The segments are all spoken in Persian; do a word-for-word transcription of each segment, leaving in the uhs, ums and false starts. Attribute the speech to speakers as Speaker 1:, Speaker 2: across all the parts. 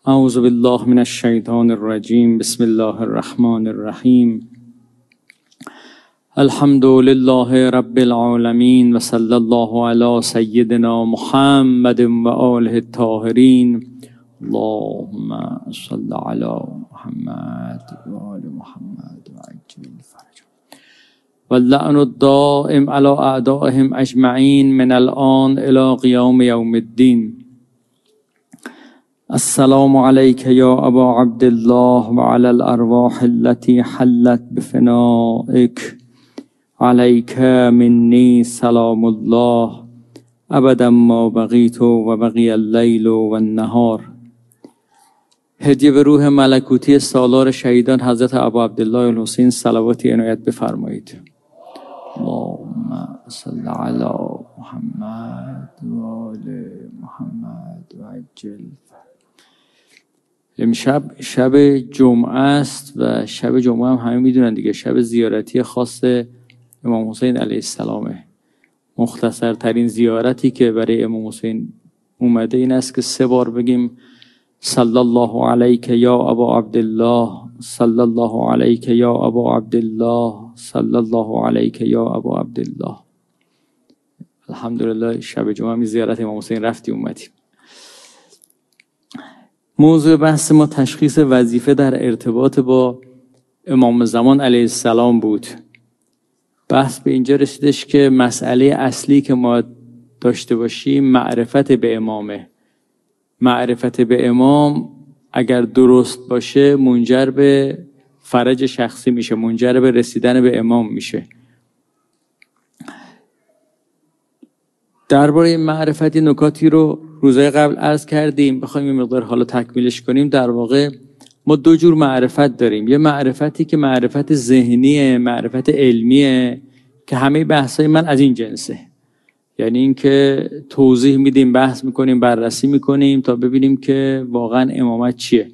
Speaker 1: اعوذ بالله من الشیطان الرجیم. بسم الله الرحمن الرحیم. الحمد لله رب العالمین و صلی الله علی سیدنا محمد و آله الطاهرین. اللهم صل علی محمد و آل محمد و عجل فرجهم واللعن الدائم علی اعدائهم اجمعین من الان الی قیام یوم الدین. السلام علیک یا ابا عبدالله و علی الارواح التي حلت بفنائک. علیک منی سلام الله ابدا ما بقیت و بقی اللیل و النهار. هدیه به روح ملکوتی سالار شهیدان حضرت ابا عبدالله الحسین صلواتی عنایت بفرمایید. اللهم صل علی محمد و آل محمد و عجل. امشب شب جمعه است و شب جمعه هم همه میدونن دیگه، شب زیارتی خاص امام حسین علیه السلامه. مختصر ترین زیارتی که برای امام حسین اومده این است که سه بار بگیم صلی الله علیک یا ابا عبدالله، صلی الله علیک یا ابا عبدالله، صلی الله علیک یا ابا عبدالله. الحمدلله شب جمعه می زیارت امام حسین رفتی اومدیم. موضوع بحث ما تشخیص وظیفه در ارتباط با امام زمان علیه السلام بود. بحث به اینجا رسیدش که مسئله اصلی که ما داشته باشیم معرفت به امامه. معرفت به امام اگر درست باشه منجر به فرج شخصی میشه، منجر به رسیدن به امام میشه. درباره معرفتی نکاتی رو روزهای قبل عرض کردیم، بخوایم یه مقدار حالا تکمیلش کنیم. در واقع ما دو جور معرفت داریم. یه معرفتی که معرفت ذهنیه، معرفت علمیه که همه بحثای من از این جنسه. یعنی اینکه توضیح میدیم، بحث میکنیم، بررسی میکنیم تا ببینیم که واقعا امامت چیه.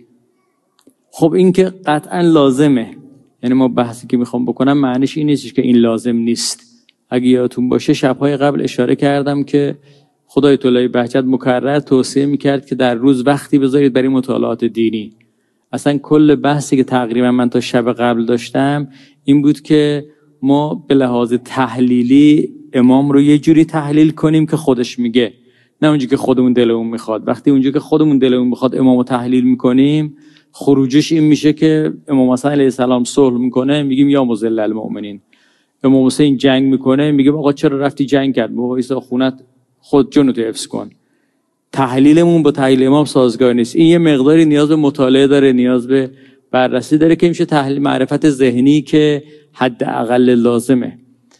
Speaker 1: خب این که قطعا لازمه، یعنی ما بحثی که میخوام بکنم معنیش این نیست که این لازم نیست. اگه یادتون باشه شبهای قبل اشاره کردم که خدای طلای بهجت مکرر توصیه میکرد که در روز وقتی بذارید برای مطالعات دینی. اصلا کل بحثی که تقریبا من تا شب قبل داشتم این بود که ما به لحاظ تحلیلی امام رو یه جوری تحلیل کنیم که خودش میگه، نه اونجوری که خودمون دلمون میخواد. وقتی اونجوری که خودمون دلمون میخواد امام رو تحلیل میکنیم، خروجش این میشه که امام حسین علیه السلام صلح میکنه میگیم یا مذل المؤمنین. امام حسین جنگ میکنه میگیم آقا چرا رفتی جنگ کرد؟ بابا ایسا خونت خود جونتو حفظ کن. تحلیلمون با تحلیل امام سازگار نیست. این یه مقداری نیاز به مطالعه داره، نیاز به بررسی داره که میشه تحلیل معرفت ذهنی که حداقل لازمه.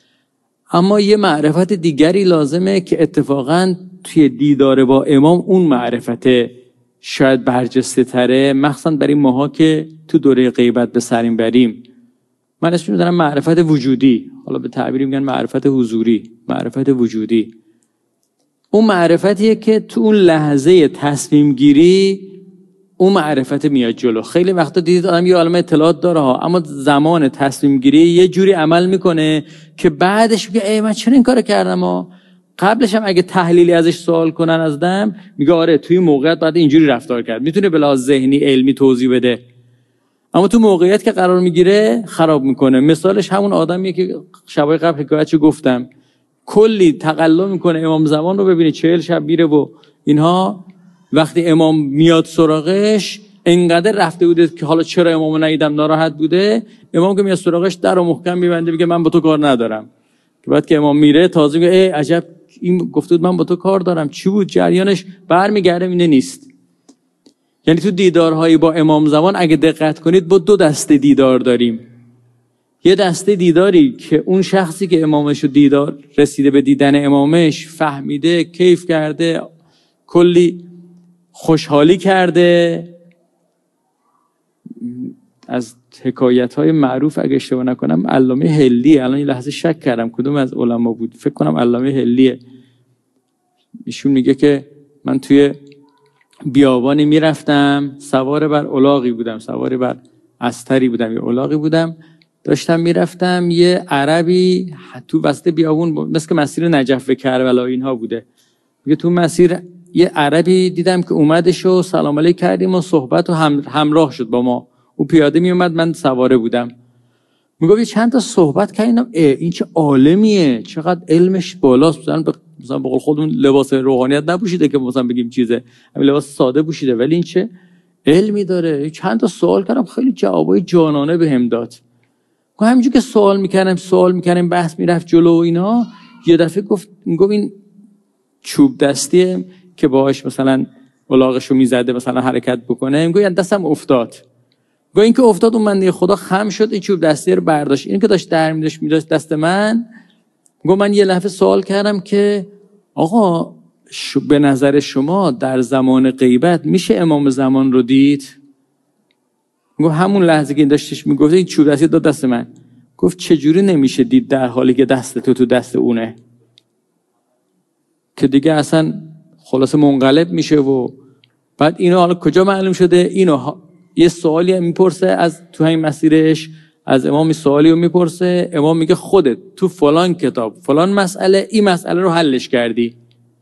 Speaker 1: اما یه معرفت دیگری لازمه که اتفاقاً توی دیدار با امام اون معرفت شاید برجسته تره، مخصوصاً برای ماها که تو دوره غیبت به سریم بریم. من اسمش میذارم معرفت وجودی، حالا به تعبیری میگن معرفت حضوری، معرفت وجودی. اون معرفتیه که تو اون لحظه تصمیم گیری اون معرفت میاد جلو. خیلی وقتا دیدید آدم یه عالمه اطلاعات داره ها، اما زمان تصمیم گیری یه جوری عمل میکنه که بعدش میگه ای من چرا این کارو کردم ها. قبلش هم اگه تحلیلی ازش سوال کنن از دم میگه آره توی موقعیت بعد اینجوری رفتار کرد. میتونه به لحاظ ذهنی علمی توضیح بده، اما تو موقعیت که قرار میگیره خراب میکنه. مثالش همون آدمیه که شبای قبل حکایتشو گفتم، کلی تقلا میکنه امام زمان رو. ببینید چهل شب میره و اینها، وقتی امام میاد سراغش انقدر رفته بوده که حالا چرا امامو ندیدم ناراحت بوده. امام که میاد سراغش در رو محکم میبنده میگه من با تو کار ندارم. که بعد که امام میره تازه میگه ای عجب این گفته بود من با تو کار دارم، چی بود جریانش؟ برمیگرده اینه نیست. یعنی تو دیدارهایی با امام زمان اگه دقت کنید با دو دسته دیدار داریم. یه دسته دیداری که اون شخصی که امامش رو دیدار رسیده به دیدن امامش فهمیده، کیف کرده، کلی خوشحالی کرده. از حکایت‌های معروف اگه اشتباه نکنم علامه حلیه، الان یه لحظه شک کردم کدوم از علما بود، فکر کنم علامه حلیه. ایشون میگه که من توی بیابانی میرفتم، سوار بر الاغی بودم، سوار بر استری بودم یا الاغی بودم، داشتم میرفتم، یه عربی تو وسط بیابون مثل که مسیر نجف به کربلا اینها بوده، میگه تو مسیر یه عربی دیدم که اومدش و سلام علیک کردیم و صحبت و هم همراه شد با ما. او پیاده می اومد، من سواره بودم. میگفت چند تا صحبت کردیم، این چه عالمیه، چقدر علمش بالاست. مثلا مثلا به قول خودمون لباس روحانیت نپوشیده که مثلا بگیم چیزه، همین لباس ساده پوشیده، ولی این چه علمی داره. چند تا سوال کردم، خیلی جوابای جانانه بهم داد. همینجور که سوال میکردم سوال میکردم بحث میرفت جلو و اینا، یه دفعه گفت میگفت این چوب دستیه که باهاش مثلا الاغشو میزده مثلا حرکت بکنه، میگه دستم افتاد. گفت این که افتاد اون بنده خدا خم شد، این چوب دستی رو برداشت. این که داشت در می‌داشت می‌داشت دست من. گفت من یه لحظه سوال کردم که آقا به نظر شما در زمان غیبت میشه امام زمان رو دید؟ گفت همون لحظه که این داشتش میگفت این چوب دستی داد دست من. گفت چجوری نمیشه دید در حالی که دست تو تو دست اونه؟ که دیگه اصلا خلاصه منقلب میشه. و بعد اینو حالا کجا معلوم شده؟ اینو یه سوالی میپرسه از تو همین مسیرش از امام، سوالی رو میپرسه، امام میگه خودت تو فلان کتاب فلان مسئله این مسئله رو حلش کردی،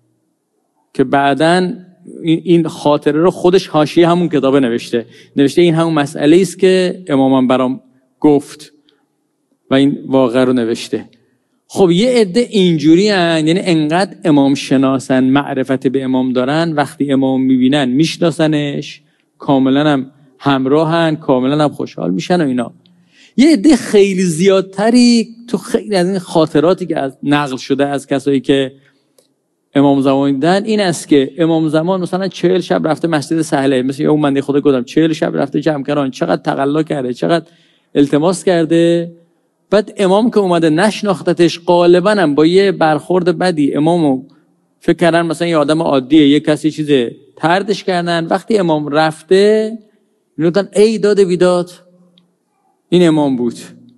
Speaker 1: که بعداً این خاطره رو خودش حاشیه همون کتابه نوشته نوشته این همون مسئله است که امامم برام گفت و این واقعه رو نوشته. خب یه عده اینجوری هن، یعنی انقدر امام شناسن، معرفت به امام دارن، وقتی امام میبینن میشناسنش، کاملا هم همراهن، کاملا هم خوشحال میشن و اینا. یه عده خیلی زیادتری تو خیلی از این خاطراتی که از نقل شده از کسایی که امام زمان دیدن این است که امام زمان مثلا چهل شب رفته مسجد سهله، مثل اون بنده خدا گفتم چهل شب رفته جمکران، چقدر تقلا کرده، چقدر التماس کرده. بعد امام که اومده نشناختتش، غالبا هم با یه برخورد بدی امامو فکر کردن مثلا یه آدم عادیه، یه کسی چیزه، طردش کردن. وقتی امام رفته میگفتن ای داد بیداد این امام بود.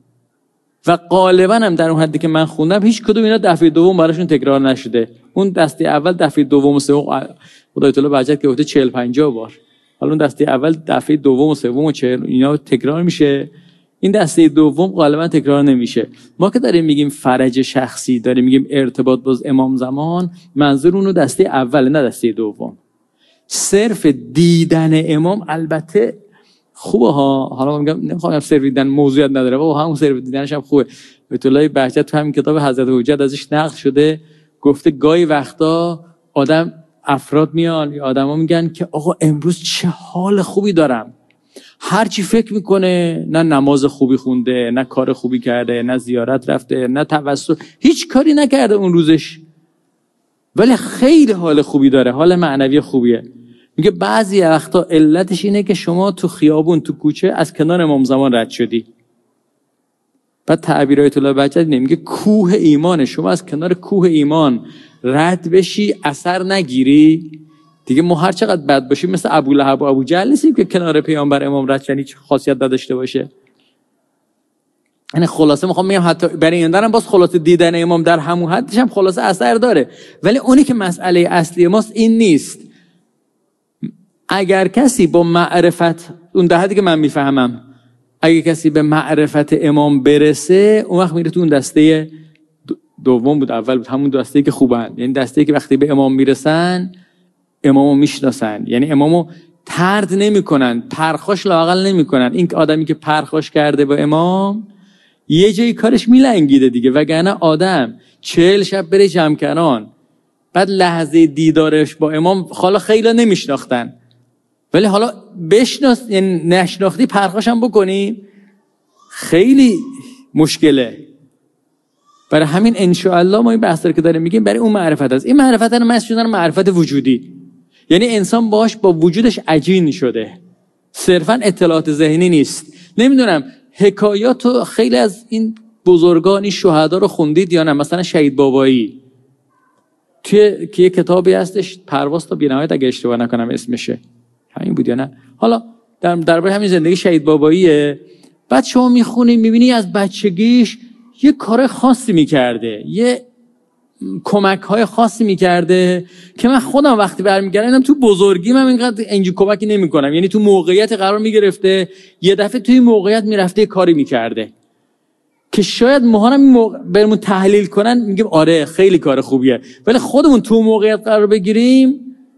Speaker 1: و غالبا هم در اون حدی که من خوندم هیچ کدوم اینا دفعه دوم براشون تکرار نشده. اون دسته اول دفعه دوم و سوم خدای تعالی بهجت که گفته چهل پنجاه بار، حالا اون دسته اول دفعه دوم و سوم و چهل اینا تکرار میشه، این دسته دوم غالبا تکرار نمیشه. ما که داریم میگیم فرج شخصی، داریم میگیم ارتباط باز امام زمان، منظور اونو دسته اول نه دسته دوم. صرف دیدن امام البته خوبه ها، حالا میگم نمیخوام صرف دیدن موضوعیت نداره، با همون صرف دیدنش هم خوبه. بیت الله بهجت تو همین کتاب حضرت حجت ازش نقل شده، گفته گاهی وقتا آدم افراد میان یا آدما میگن که آقا امروز چه حال خوبی دارم، هر چی فکر میکنه، نه نماز خوبی خونده، نه کار خوبی کرده، نه زیارت رفته، نه توسل، هیچ کاری نکرده اون روزش، ولی خیلی حال خوبی داره، حال معنوی خوبیه. میگه بعضی وقتا علتش اینه که شما تو خیابون تو کوچه از کنار امام زمان رد شدی. بعد تعبیر آیت الله بهجت نمیگه کوه ایمان، شما از کنار کوه ایمان رد بشی اثر نگیری دیگه. ما هر چقدر بد باشیم مثل ابو لهب و ابو جهل نیستیم که کنار پیامبر امام رد شدن هیچ خاصیت نداشته باشه. یعنی خلاصه میخوام بگم حتی برای این درم باز خلاصه دیدن امام در همون حدش هم خلاصه اثر داره، ولی اونی که مسئله اصلی ماست این نیست. اگر کسی با معرفت، اون ده حدی که من میفهمم، اگر کسی به معرفت امام برسه اون وقت میره تو اون دسته دوم بود اول بود، همون دسته که خوبن، یعنی دسته که وقتی به امام میرسن امامو میشناسن، یعنی امامو طرد نمیکنن، پرخاش لااقل نمیکنن. این آدمی که پرخاش کرده با امام یه جایی کارش میلنگیده دیگه، وگرنه آدم چهل شب بره جمکران بعد لحظه دیدارش با امام حالا خیلی نمیشناختن، ولی حالا بشناس، یعنی نشناختی پرخاش هم بکنی خیلی مشکله. برای همین انشاءالله ما این بحث رو که داریم میگیم برای اون معرفت هست. این معرفت رو من شدن معرفت وجودی، یعنی انسان باش با وجودش عجین شده، صرفا اطلاعات ذهنی نیست. نمیدونم حکایات خیلی از این بزرگان این شهدا رو خوندید یا نه؟ مثلا شهید بابایی توی که یه کتابی هستش پرواز تا بی‌نهایت اگه اشتباه نکنم اسمشه، همین بود یا نه؟ حالا در درباره همین زندگی شهید باباییه. بعد شما میخونی میبینی از بچگیش یه کار خاصی میکرده، یه کمک های خاصی میکرده که من خودم وقتی برمیگردم تو بزرگی من اینقدر اینجور کمکی نمیکنم. یعنی تو موقعیت قرار میگرفته، یه دفعه توی موقعیت میرفته کاری میکرده که شاید ماها هم موقع... برمون تحلیل کنن میگیم آره خیلی کار خوبیه، ولی خودمون تو موقعیت قرار بگیریم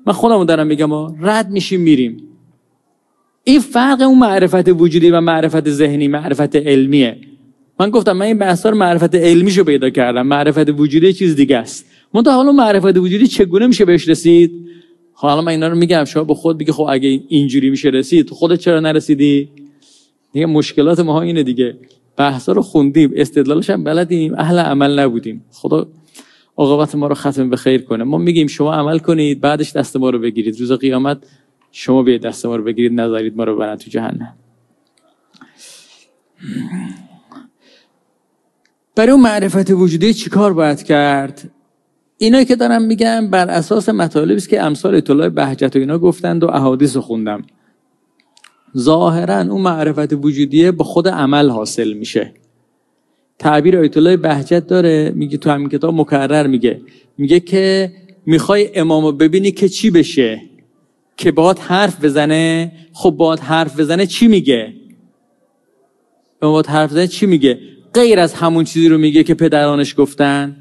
Speaker 1: من خودمو دارم میگم رد میشیم میریم. این فرق اون معرفت وجودی و معرفت ذهنی، معرفت علمیه. من گفتم من این بحثا رو معرفت علمیشو پیدا کردم، معرفت وجودی چیز دیگه است. منتها حالا معرفت وجودی چگونه میشه بهش رسید؟ حالا من اینا رو میگم، شما به خود بگی خب اگه اینجوری میشه رسید، تو خودت چرا نرسیدی؟ دیگه مشکلات ما اینه دیگه. بحثا رو خوندیم، استدلالش هم بلدیم، اهل عمل نبودیم. خدا عاقبت ما رو ختم به خیر کنه. ما میگیم شما عمل کنید، بعدش دست ما رو بگیرید. روز قیامت شما بیاید دست ما رو بگیرید، نذارید ما رو برن تو جهنم. برای اون معرفت وجودی چیکار باید کرد؟ اینایی که دارم میگم بر اساس مطالبی است که امثال آیت الله بهجت و اینا گفتند و احادیث خوندم. ظاهرا اون معرفت وجودیه با خود عمل حاصل میشه. تعبیر آیت الله بهجت داره، میگه تو همین کتاب مکرر میگه میگه که میخوای امامو ببینی که چی بشه؟ که باهات حرف بزنه. خب باهات حرف بزنه چی میگه؟ باهات حرف بزنه چی میگه؟ غیر از همون چیزی رو میگه که پدرانش گفتن.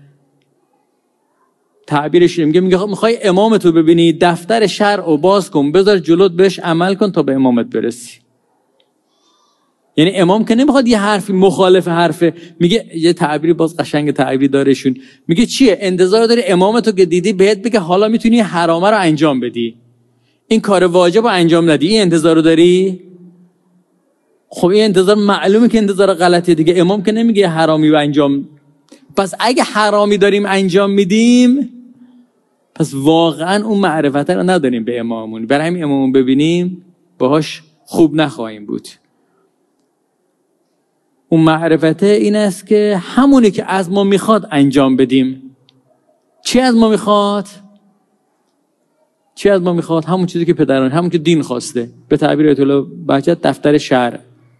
Speaker 1: تعبیرش میگه میگه میخوای امامتو ببینی، دفتر شرع رو باز کن، بذار جلوت، بهش عمل کن تا به امامت برسی. یعنی امام که نمیخواد یه حرفی مخالف حرفه، میگه یه تعبیری باز قشنگ تعبیری دارهشون، میگه چیه؟ انتظار داری امامتو که دیدی بهت بگه حالا میتونی حرامه رو انجام بدی، این کار واجب رو انجام ندی، این انتظار رو داری؟ خب این انتظار معلومه که انتظار غلطیه دیگه. امام که نمیگه حرامی رو انجام. پس اگه حرامی داریم انجام میدیم، پس واقعا اون معرفت رو نداریم به اماممون. برای همین اماممون ببینیم باهاش خوب نخواهیم بود. اون معرفته این است که همونی که از ما میخواد انجام بدیم. چی از ما میخواد؟ چی از ما میخواد؟ همون چیزی که پدران، همون که دین خواسته. به تعبیر آیت الله بهجت دفتر شرع.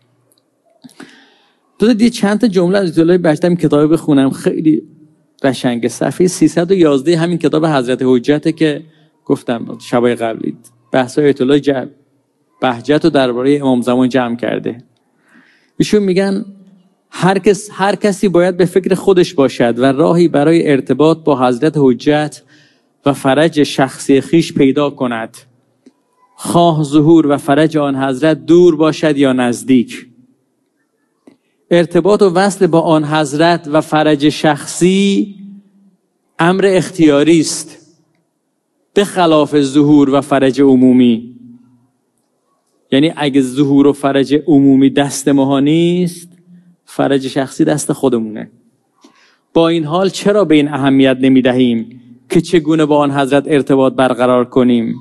Speaker 1: تو دیگه چند تا جمله از آیت الله بهجت این کتاب بخونم، خیلی قشنگه. صفحه سیصد و یازده همین کتاب حضرت حجته که گفتم شبای قبلی بحث‌های آیت الله بهجت رو درباره امام زمان جمع کرده. ایشون میگن هر کس هر کسی باید به فکر خودش باشد و راهی برای ارتباط با حضرت حجت و فرج شخصی خیش پیدا کند، خواه ظهور و فرج آن حضرت دور باشد یا نزدیک. ارتباط و وصل با آن حضرت و فرج شخصی امر اختیاری است، به خلاف ظهور و فرج عمومی. یعنی اگه ظهور و فرج عمومی دست ما نیست، فرج شخصی دست خودمونه. با این حال چرا به این اهمیت نمی دهیم که چگونه با آن حضرت ارتباط برقرار کنیم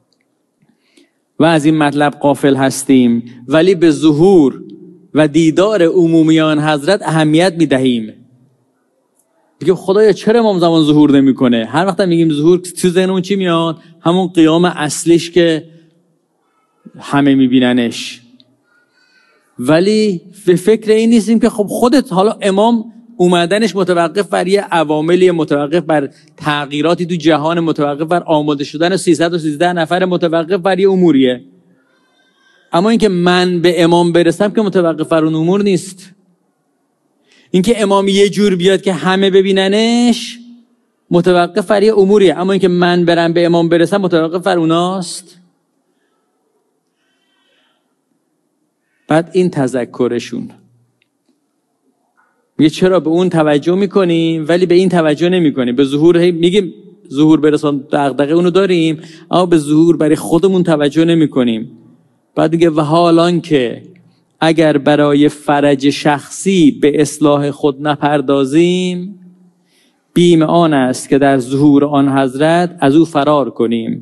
Speaker 1: و از این مطلب غافل هستیم، ولی به ظهور و دیدار عمومی آن حضرت اهمیت می دهیم. بگیم خدایا چرا امام زمان ظهور نمی کنه؟ هر وقت میگیم ظهور تو ذهنمون چی میاد؟ همون قیام اصلیش که همه میبیننش. ولی به فکر این نیستیم که خب خودت حالا امام اومدنش متوقف بر یه عواملی، متوقف بر تغییراتی تو جهان، متوقف بر آماده شدن سیصد و سیزده نفر، متوقف بر یه اموریه. اما اینکه من به امام برسم که متوقف بر اون امور نیست. اینکه امام یه جور بیاد که همه ببیننش متوقف بر یه اموریه، اما اینکه من برم به امام برسم متوقف بر اوناست. بعد این تذکرشون میگه چرا به اون توجه میکنیم ولی به این توجه نمیکنیم. به ظهور میگیم ظهور برسان، دغدغه اونو داریم، اما به ظهور برای خودمون توجه نمیکنیم. بعد میگه و حالان که اگر برای فرج شخصی به اصلاح خود نپردازیم، بیم آن است که در ظهور آن حضرت از او فرار کنیم.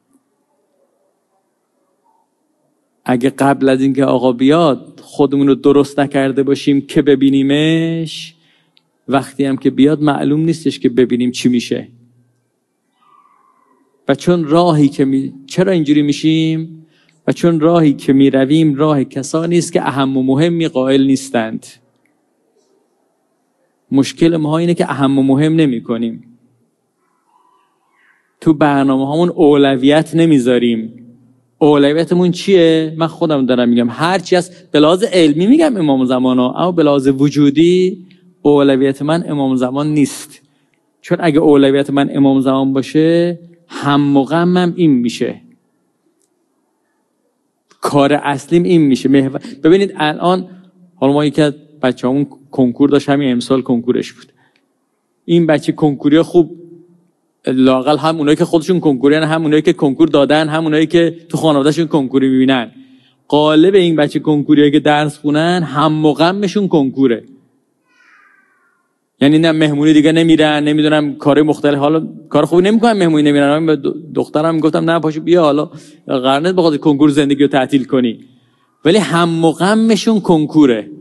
Speaker 1: اگه قبل از اینکه آقا بیاد خودمون رو درست نکرده باشیم که ببینیمش، وقتی هم که بیاد معلوم نیستش که ببینیم چی میشه. و چون راهی که می... چرا اینجوری میشیم؟ و چون راهی که می رویم راه کسانی است که اهم و مهمی قائل نیستند. مشکل ما اینه که اهم و مهم نمی کنیم. تو برنامه همون اولویت نمیذاریم. اولویتمون چیه؟ من خودم دارم میگم هرچی هست. به لحاظ علمی میگم امام زمانو، اما به لحاظ وجودی اولویت من امام زمان نیست. چون اگه اولویت من امام زمان باشه، هم و غمم این میشه، کار اصلیم این میشه. محور... ببینید الان حالا ما یکی از بچه‌مون کنکور داشت، همین امسال کنکورش بود. این بچه کنکوری خوب لااقل هم اونایی که خودشون کنکوریان، هم اونایی که کنکور دادن، هم اونایی که تو خانواده‌شون کنکوری میبینن، غالب این بچه کنکوریایی که درس خونن هم و غمشون کنکوره. یعنی نه مهمونی دیگه نمیرن، نمیدونم کار مختلف، حالا کار خوبی نمیکنن مهمونی نمیرن. من به دخترم میگفتم نه پاشو بیا، حالا قرار نیست بخاطر کنکور زندگی رو تعطیل کنی، ولی هم و غمشون کنکوره.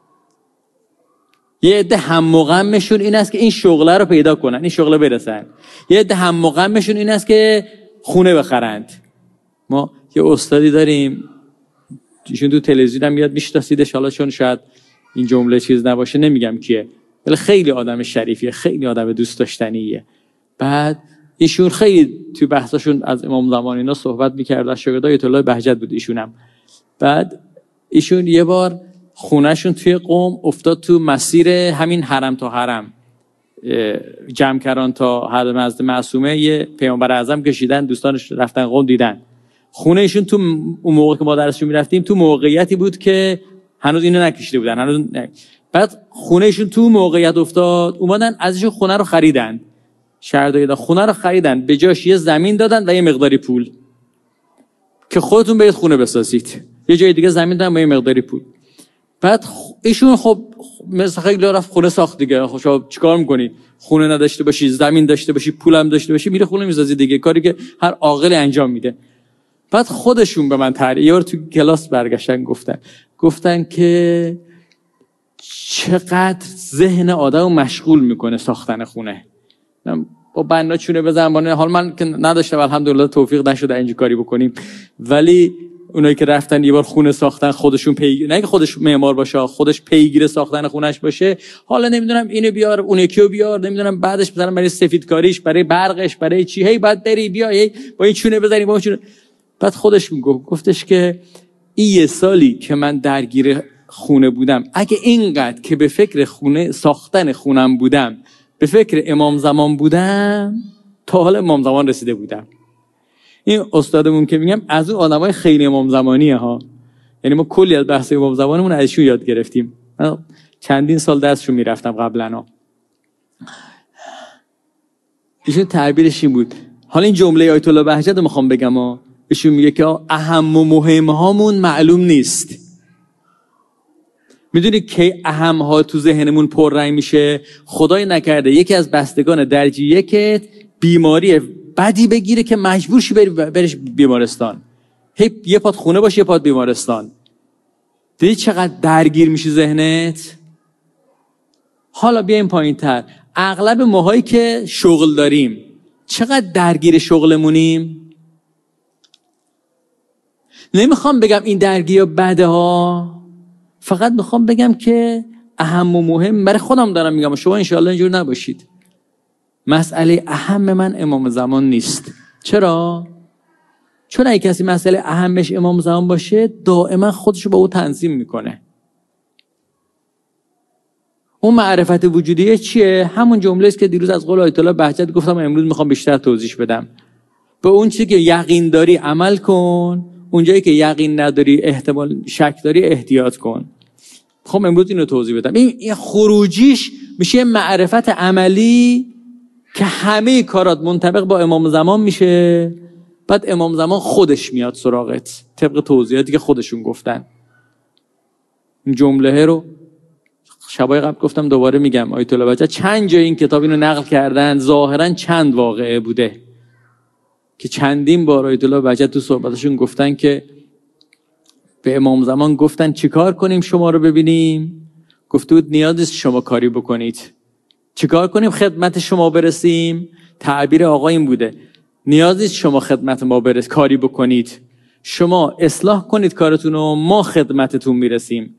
Speaker 1: یه عده هم و غمشون این است که این شغله رو پیدا کنن، این شغله برسن. یه عده هم و غمشون این است که خونه بخرند. ما یه استادی داریم، ایشون تو تلویزیون هم میاد، میشناسیدش، حالا چون شاید این جمله چیز نباشه نمیگم کیه، ولی خیلی آدم شریفیه، خیلی آدم دوست داشتنیه. بعد ایشون خیلی توی بحثاشون از امام زمان اینا صحبت میکرد، از شاگردای آیت الله بهجت بود ایشونم. بعد ایشون یه بار خونهشون توی قم افتاد تو مسیر همین حرم تا حرم، جمکران تا حرم حضرت معصومه، یه پیامبر اعظم کشیدن، دوستانش رفتن قم دیدن. خونه ایشون تو اون موقع که ما درسشون میرفتیم تو موقعیتی بود که هنوز اینو نکشیده بودن، هنوز نه. بعد خونه ایشون تو موقعیت افتاد، اومدن ازشون خونه رو خریدن، شهرداری دادن، خونه رو خریدن، به جاش یه زمین دادن و یه مقداری پول که خودتون برید خونه بسازید. یه جای دیگه زمین دادن با یه مقداری پول. بعد ایشون خب مثل خیلی رفت خونه ساخت دیگه. خب شما چیکار می‌کنی؟ خونه نداشته باشی، زمین داشته باشی، پولم داشته باشی، میره خونه می‌سازی دیگه، کاری که هر عاقل انجام میده. بعد خودشون به من تعریف، یه بار تو کلاس برگشتن گفتن گفتن که چقدر ذهن آدمو مشغول میکنه ساختن خونه. با بنا چونه بزنم بانه، حال من که نداشتم الحمدلله توفیق نشده اینجوری کاری بکنیم، ولی اونایی که رفتن یه بار خونه ساختن، خودشون پیگیر، نه که خودش معمار باشه، خودش پیگیر ساختن خونش باشه، حالا نمیدونم اینو بیار اون یکیو بیار، نمیدونم بعدش مثلا برای سفید کاریش، برای برقش، برای چی، هی بعد بری بیا هی با این چونه بزنی با اون چونه. بعد خودش میگفت گفتش که این یه سالی که من درگیر خونه بودم، اگه اینقدر که به فکر خونه ساختن خونم بودم، به فکر امام زمان بودم، تا حال امام زمان رسیده بودم. این استادمون که میگم از اون آدمای خیلی امام زمانیه ها، یعنی ما کلی از بحث امام زمانمون ازشون یاد گرفتیم. من چندین سال درسشون میرفتم قبلا. ایشون تعبیرش این بود، حالا این جمله آیت الله بهجت رو میخوام بگم ها. ایشون میگه که اهم و مهم هامون معلوم نیست. میدونی که اهم ها تو ذهنمون پررنگ میشه؟ خدای نکرده یکی از بستگان درجه یکت بیماری بدی بگیره که مجبور شی بری برش بیمارستان، هی یه پات خونه باشه یه پات بیمارستان. دیدی چقدر درگیر میشی ذهنت؟ حالا بیایم پایین تر، اغلب ماهایی که شغل داریم چقدر درگیر شغلمونیم؟ نمیخوام بگم این درگیر بده ها، فقط میخوام بگم که اهم و مهم برای خودم دارم میگم، شما انشاءالله اینجور نباشید. مسئله اهم من امام زمان نیست. چرا؟ چون اگه کسی مسئله اهمش امام زمان باشه دائما خودشو با او تنظیم میکنه. اون معرفت وجودیه چیه؟ همون جمله است که دیروز از قول آیت الله بهجت گفتم، امروز میخوام بیشتر توضیح بدم. به اون چیزی که یقین داری عمل کن، اونجایی که یقین نداری، احتمال شک داری، احتیاط کن. خب امروز اینو توضیح بدم. این خروجیش میشه معرفت عملی که همه کارات منطبق با امام زمان میشه. بعد امام زمان خودش میاد سراغت طبق توضیحاتی که خودشون گفتن. این جمله رو شبای قبل گفتم، دوباره میگم، آیت الله بهجت چند جای این کتاب اینو نقل کردن، ظاهرا چند واقعه بوده که چندین بار آیت الله بهجت تو صحبتشون گفتن که به امام زمان گفتن چیکار کنیم شما رو ببینیم؟ گفته بود نیاز نیست شما کاری بکنید. چیکار کنیم خدمت شما برسیم؟ تعبیر آقا این بوده، نیاز نیست شما خدمت ما برس کاری بکنید، شما اصلاح کنید کارتون و ما خدمتتون میرسیم.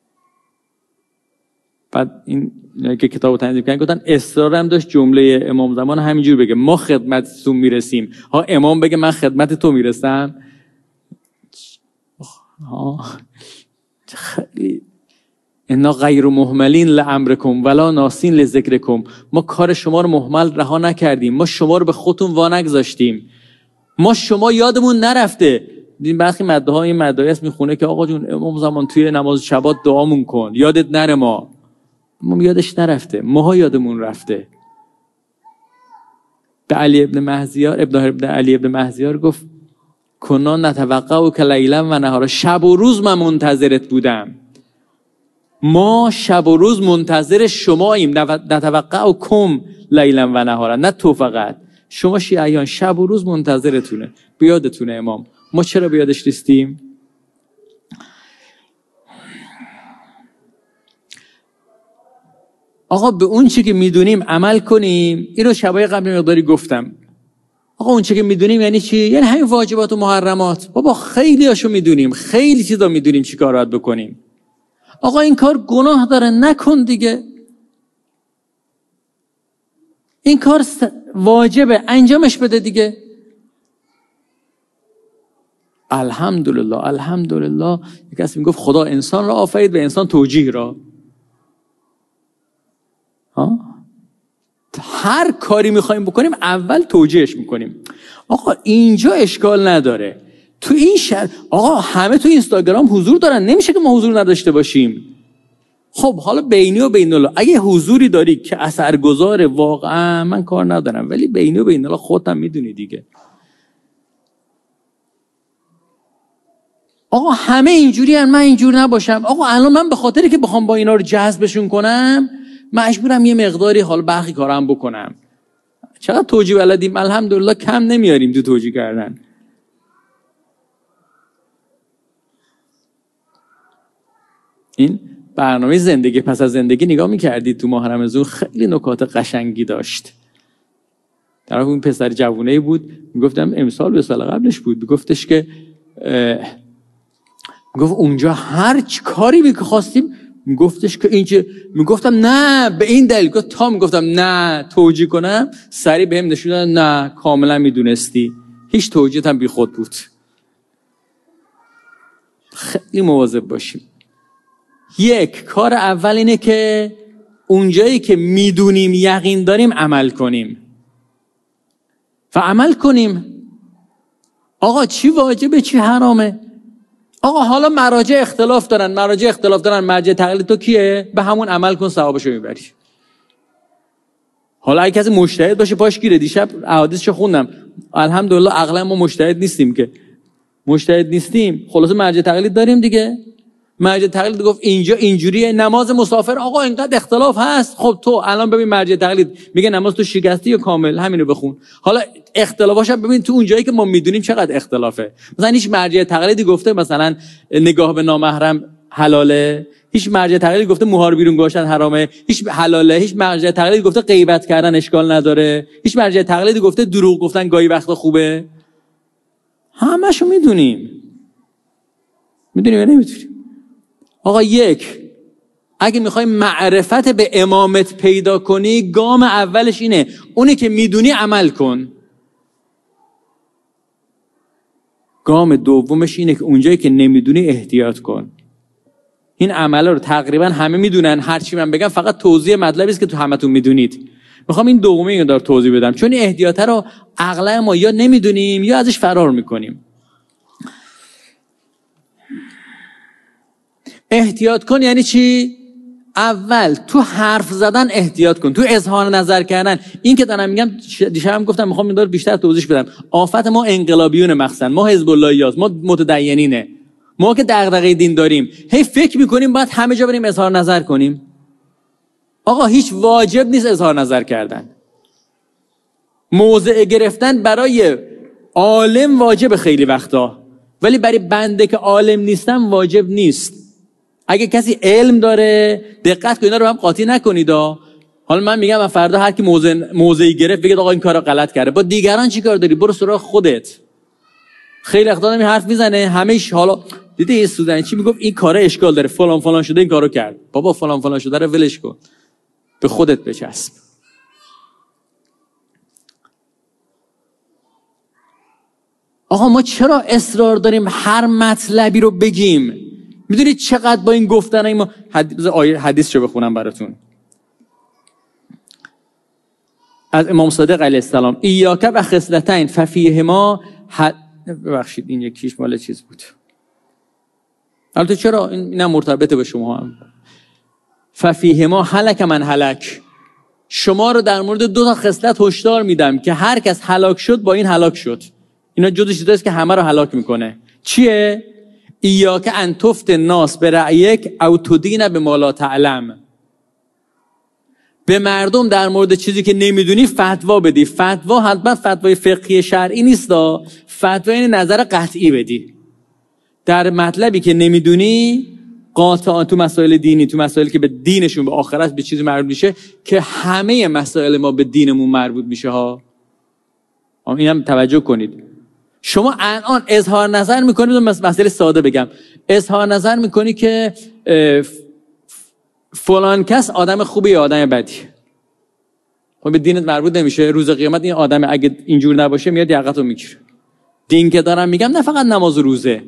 Speaker 1: بعد این که کتابو تنظیم کردن گفتن اصرار هم داشت جمله امام زمان همینجور بگه، ما خدمتتون میرسیم، ها امام بگه من خدمت تو میرسم. ها خیلی انا غیر مهملین لامرکم ولا ناسین لذکرکم. ما کار شما رو مهمل رها نکردیم، ما شما رو به خودتون وانگذاشتیم، ما شما یادمون نرفته. این برخی مده ها این مدعی است میخونه که آقا جون امام زمان توی نماز شبات دعامون کن یادت نره. ما ما یادش نرفته، ماها یادمون رفته. به علی ابن مهزیار ابن ابن علی ابن مهزیار گفت کنا نتوقع که لیلا و نهارا، شب و روز من منتظرت بودم. ما شب و روز منتظر شماییم. نتوقع کم لیلا و نهارا، نه تو فقط، شما شیعیان شب و روز منتظرتونه. بیادتونه امام، ما چرا بیادش نیستیم؟ آقا به اون چی که میدونیم عمل کنیم. اینو شبای قبل مقداری گفتم. آقا اون چی که میدونیم یعنی چی؟ یعنی همین واجبات و محرمات. بابا خیلی هاشو میدونیم، خیلی چیزا میدونیم چی کار باید بکنیم. آقا این کار گناه داره نکن دیگه. این کار واجبه انجامش بده دیگه. الحمدلله الحمدلله. یک کسی میگفت خدا انسان را آفرید و انسان توجیه را. ها؟ هر کاری میخوایم بکنیم اول توجیهش میکنیم. آقا اینجا اشکال نداره. تو این شهر آقا همه تو اینستاگرام حضور دارن، نمیشه که ما حضور نداشته باشیم. خب حالا بینی و بین الله اگه حضوری داری که اثرگذاره واقعا من کار ندارم، ولی بینی و بین الله خودت میدونی دیگه. آقا همه اینجوری هن من اینجور نباشم. آقا الان من به خاطری که بخوام با اینا رو جذبشون کنم مجبورم یه مقداری حالا برخی کارم بکنم. چقدر توجیه بلدیم الحمدلله، کم نمیاریم تو توجیه کردن. این برنامه زندگی پس از زندگی نگاه میکردید تو ماه رمضان، خیلی نکات قشنگی داشت. طرف اون پسر جوونه‌ای بود میگفتم امسال به سال قبلش بود، میگفتش که میگفت اونجا هر چی کاری بی که خواستیم میگفتش که اینجا، میگفتم نه به این دلیل، گفت تا میگفتم نه توجیه کنم سریع بهم نشون داد نه کاملا میدونستی، هیچ توجیهت هم بی خود بود. خیلی مواظب باشیم. یک کار اول اینه که اونجایی که میدونیم یقین داریم عمل کنیم و عمل کنیم. آقا چی واجبه چی حرامه؟ آقا حالا مراجع اختلاف دارن، مراجع اختلاف دارن، مرجع تقلید تو کیه؟ به همون عمل کن ثوابشو میبری. حالا اگه کسی مجتهد باشه پاش گیره. دیشب احادیثشو خوندم، الحمدلله عقلا ما مجتهد نیستیم که مجتهد نیستیم، خلاصه مرجع تقلید داریم دیگه. مرجع تقلید گفت اینجا اینجوریه، نماز مسافر آقا اینقدر اختلاف هست، خب تو الان ببین مرجع تقلید میگه نماز تو شکستی یا کامل، همینو بخون. حالا اختلافاش ببین تو اون جایی که ما میدونیم چقدر اختلافه. مثلا هیچ مرجع تقلیدی گفته مثلا نگاه به نامحرم حلاله، هیچ مرجع تقلیدی گفته موها رو بیرون گذاشتن حرامه، هیچ حلاله، هیچ مرجع تقلیدی گفته غیبت کردن اشکال نداره، هیچ مرجع تقلیدی گفته دروغ گفتن گاهی وقتا خوبه. همه‌شو میدونیم. میدونیم یا نمیدونیم؟ آقا یک، اگه میخوای معرفت به امامت پیدا کنی گام اولش اینه، اونی که میدونی عمل کن. گام دومش اینه که اونجایی که نمیدونی احتیاط کن. این عملا رو تقریبا همه میدونن، هرچی من بگم فقط توضیح مطلبی است که تو همتون میدونید. میخوام این دومی رو دار توضیح بدم، چون این احتیاط رو اغلب ما یا نمیدونیم یا ازش فرار میکنیم. احتیاط کن یعنی چی؟ اول تو حرف زدن احتیاط کن، تو اظهار نظر کردن. این که دارم میگم دیشب هم گفتم میخوام این دور بیشتر توضیح بدم. آفت ما انقلابیون مخصوصا، ما حزب اللهیاست، ما متدینینه، ما که دغدغه دین داریم هی فکر میکنیم باید همه جا بریم اظهار نظر کنیم. آقا هیچ واجب نیست اظهار نظر کردن. موضع گرفتن برای عالم واجب خیلی وقتا، ولی برای بنده که عالم نیستم واجب نیست. اگه کسی علم داره دقت کنید، اینا رو هم قاطی نکنید. حالا من میگم فردا هر کی موضع موضعی گرفت بگید آقا این کارو غلط کرده، با دیگران چیکار داری؟ برو سراغ خودت. خیلی وقتا آدمی حرف میزنه همش، حالا دیدی یه سودانی چی میگفت این کار اشکال داره، فلان فلان شده این کارو کرد. بابا فلان فلان شده رو ولش کن، به خودت بچسب. آقا ما چرا اصرار داریم هر مطلبی رو بگیم؟ میدونید چقدر با این گفتن ما حدیث آیه حدیثشو بخونم براتون از امام صادق علیه السلام. ایاک و خصلتین ففیهما حد... ببخشید این یکیش مال چیز بود، البته چرا اینم مرتبطه به شما هم. ففیهما هلک من هلک، شما رو در مورد دو تا خصلت هشدار میدم که هر کس هلاک شد با این هلاک شد. اینا جزء چیزایی است که همه رو هلاک میکنه. چیه؟ ایاک ان تفت الناس برأیک او تدین بما لا تعلم. به مردم در مورد چیزی که نمیدونی فتوا بدی. فتوا حتما فتوای فقهی شرعی نیست، فتوا این نظر قطعی بدی در مطلبی که نمیدونی، قاطعا تو مسائل دینی، تو مسائلی که به دینشون به آخرت به چیزی مربوط میشه که همه مسائل ما به دینمون مربوط میشه ها. اینم توجه کنید. شما الان اظهار نظر میکنید، و مسئله ساده بگم، اظهار نظر میکنی که فلان کس آدم خوبه یا آدم بدی. خب به دینت مربوط نمیشه. روز قیامت این آدم اگه اینجور نباشه میاد یقتو میگیره. دین که دارم میگم نه فقط نماز و روزه.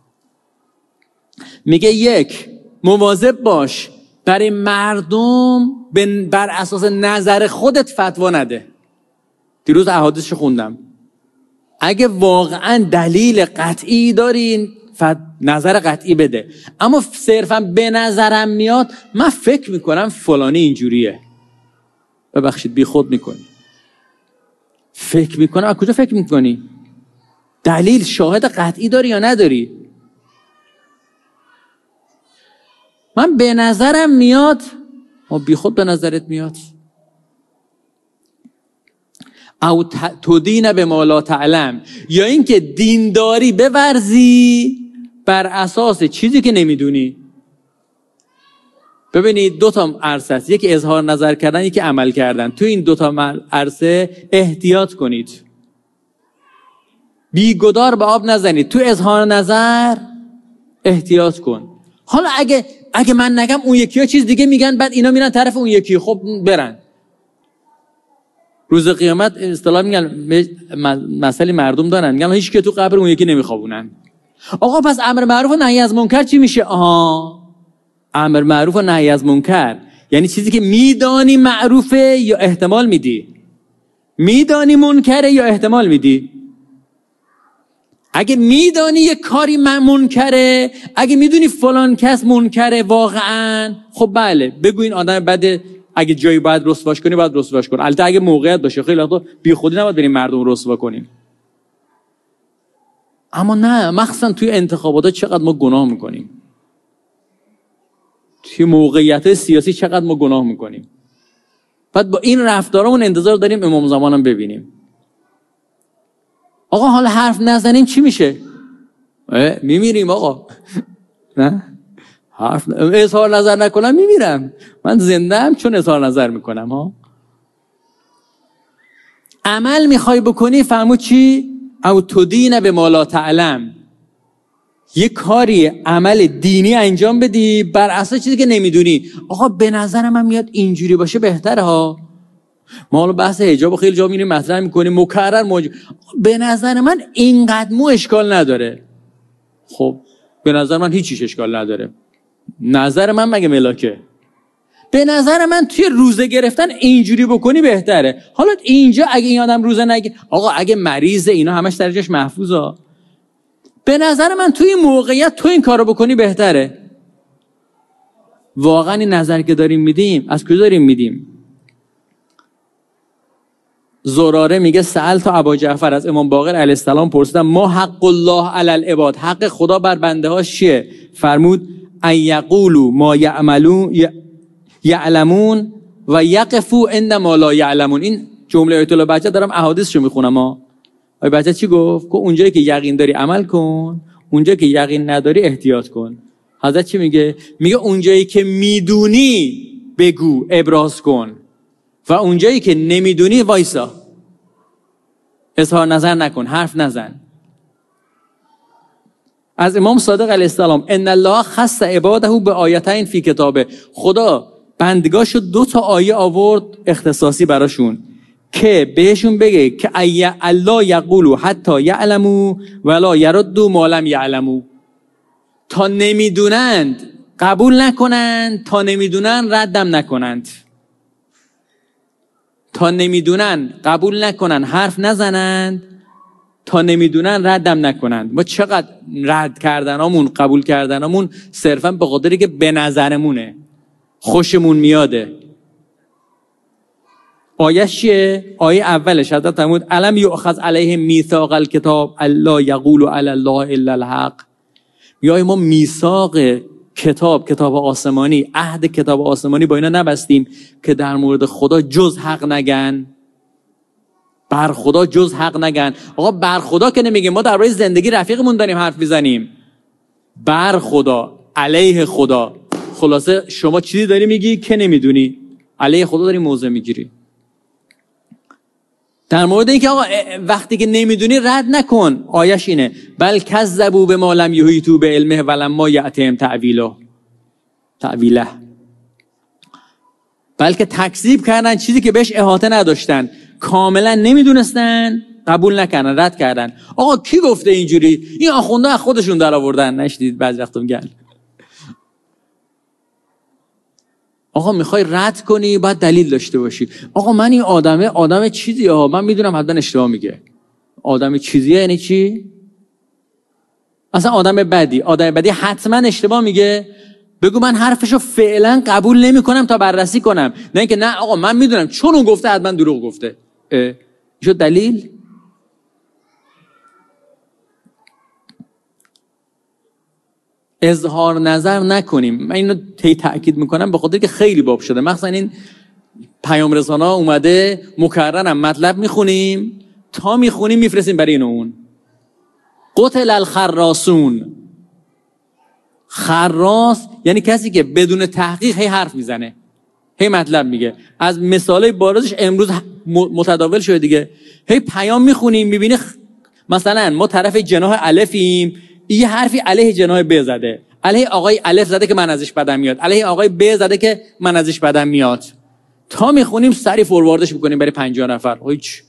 Speaker 1: میگه یک، مواظب باش برای مردم بر اساس نظر خودت فتوا نده. دیروز احادیثش خوندم. اگه واقعا دلیل قطعی دارین نظر قطعی بده، اما صرفا به نظرم میاد من فکر میکنم فلانی اینجوریه، ببخشید بی خود میکنی. فکر میکنم از کجا فکر میکنی؟ دلیل شاهد قطعی داری یا نداری؟ من به نظرم میاد، ما بی خود به نظرت میاد. او تدین بما لا تعلم، یا اینکه دینداری بورزی بر اساس چیزی که نمیدونی. ببینید دو تا عرصه است، یکی اظهار نظر کردن، یکی عمل کردن. تو این دو تا عرصه احتیاط کنید، بیگدار به آب نزنید. تو اظهار نظر احتیاط کن. حالا اگه اگه من نگم اون یکی ها چیز دیگه میگن، بعد اینا میرن طرف اون یکی، خب برن. روز قیامت اصطلاح میگن مسئله مردم دارن، میگن هیچ که تو قبر اون یکی نمیخوابونن. آقا پس امر معروف و نهی از منکر چی میشه؟ آها، امر معروف و نهی از منکر یعنی چیزی که میدانی معروفه یا احتمال میدی، میدانی منکره یا احتمال میدی. اگه میدانی یک کاری منکره، اگه میدونی فلان کس منکره واقعا، خب بله بگو این آدم بده، اگه جایی باید رسواش کنی باید رسواش کن. البته اگه موقعیت باشه، خیلی وقتا بی خودی نباید بریم مردم رسوا کنیم. اما نه، مخصوصا توی انتخابات چقدر ما گناه میکنیم، توی موقعیت سیاسی چقدر ما گناه میکنیم. بعد با این رفتارمون انتظار داریم امام زمانم ببینیم. آقا حالا حرف نزنیم چی میشه؟ میمیریم آقا. نه حرف ن... اظهار نظر نکنم میمیرم. من زنده ام چون اظهار نظر میکنم ها. عمل میخوای بکنی، فرمود چی؟ او تدین بما لا تعلم، یه کاری عمل دینی انجام بدی بر اساس چیزی که نمیدونی. آقا به نظر من میاد اینجوری باشه بهتره ها. ما حالا بحث حجاب خیلی جا میریم مطرح میکنیم مکرر موجود. به نظر من اینقدر مو اشکال نداره. خب به نظر من هیچیش اشکال نداره. نظر من مگه ملاکه؟ به نظر من توی روزه گرفتن اینجوری بکنی بهتره. حالا اینجا اگه این آدم روزه نگه، آقا اگه مریضه اینا همش درجهش محفوظه، به نظر من توی این موقعیت تو این کارو بکنی بهتره. واقعا این نظر که داریم میدیم از کجا داریم میدیم؟ زراره میگه سألت ابا جعفر، از امام باقر علیه السلام پرسیدم ما حق الله علی العباد، حق خدا بر بنده ها چیه؟ فرمود ان یقولوا ما یعملون یعلمون و یقفوا عند ما لا یعلمون. این جمله آیت الله بهجت دارم احادیثشو میخونم ها. آیه بهجت چی گفت؟ که اونجایی که یقین داری عمل کن، اونجایی که یقین نداری احتیاط کن. حضرت چی میگه؟ میگه اونجایی که میدونی بگو، ابراز کن، و اونجایی که نمیدونی وایسا، اظهار نظر نکن، حرف نزن. از امام صادق علیه السلام ان الله خص عباده به آیتین فی کتابه، خدا بندگاشو دو تا آیه آورد اختصاصی براشون که بهشون بگه که ای الله یقولوا حتی یعلموا ولا یردوا ما لم یعلموا، تا نمیدونند قبول نکنند، تا نمیدونن ردم نکنند. تا نمیدونن قبول نکنن، حرف نزنند، تا نمیدونن ردم نکنند. ما چقدر رد کردنامون، قبول کردنامون صرفا به خاطری که به نظرمونه، خوشمون میاده. آیه چیه؟ آیه اولش حضرت فرمود الم یؤخذ علیهم میثاق الکتاب الا یقولوا علی الله الا الحق. یا ما میثاق کتاب، کتاب آسمانی، عهد کتاب آسمانی با اینا نبستیم که در مورد خدا جز حق نگن، بر خدا جز حق نگن. آقا بر خدا که نمیگیم، ما درباره زندگی رفیقمون داریم حرف میزنیم. بر خدا، علیه خدا. خلاصه شما چیزی داری میگی که نمیدونی، علیه خدا داری موضع میگیری. در مورد اینکه آقا وقتی که نمیدونی رد نکن، آیش اینه بل کذبوا بما لم یحیطوا بعلمه ولما یأتهم تأویله تأویله بلکه تکذیب کردن چیزی که بهش احاطه نداشتن، کاملا نمیدونستن، قبول نکردن، رد کردن. آقا کی گفته اینجوری؟ این آخونده از خودشون در آوردن. نشدید بعضی وقتا میگن آقا میخوای رد کنی باید دلیل داشته باشی. آقا من این آدمه آدم چیزیه ها، من میدونم حتما اشتباه میگه. آدم چیزیه یعنی چی؟ اصلا آدم بدی، آدم بدی حتما اشتباه میگه. بگو من حرفشو فعلا قبول نمیکنم تا بررسی کنم، نه اینکه نه آقا من میدونم چون اون گفته حتما دروغ گفته. شو دلیل؟ اظهار نظر نکنیم. من اینو تی تأکید میکنم به خاطر که خیلی باب شده، مخصوصا این پیام رسانا اومده مکررم مطلب میخونیم، تا میخونیم میفرستیم برای این و اون. قتل الخراسون. خراس یعنی کسی که بدون تحقیق هی حرف میزنه، هی مطلب میگه. از مثالای بارزش امروز متداول شده دیگه. هی پیام میخونیم میبینی خ... مثلا ما طرف جناح الفیم، یه حرفی علیه جناح ب زده، علیه آقای الف زده که من ازش بدم میاد، علیه آقای ب زده که من ازش بدم میاد. تا میخونیم سری فورواردش میکنیم برای پنجاه نفر. هیچ.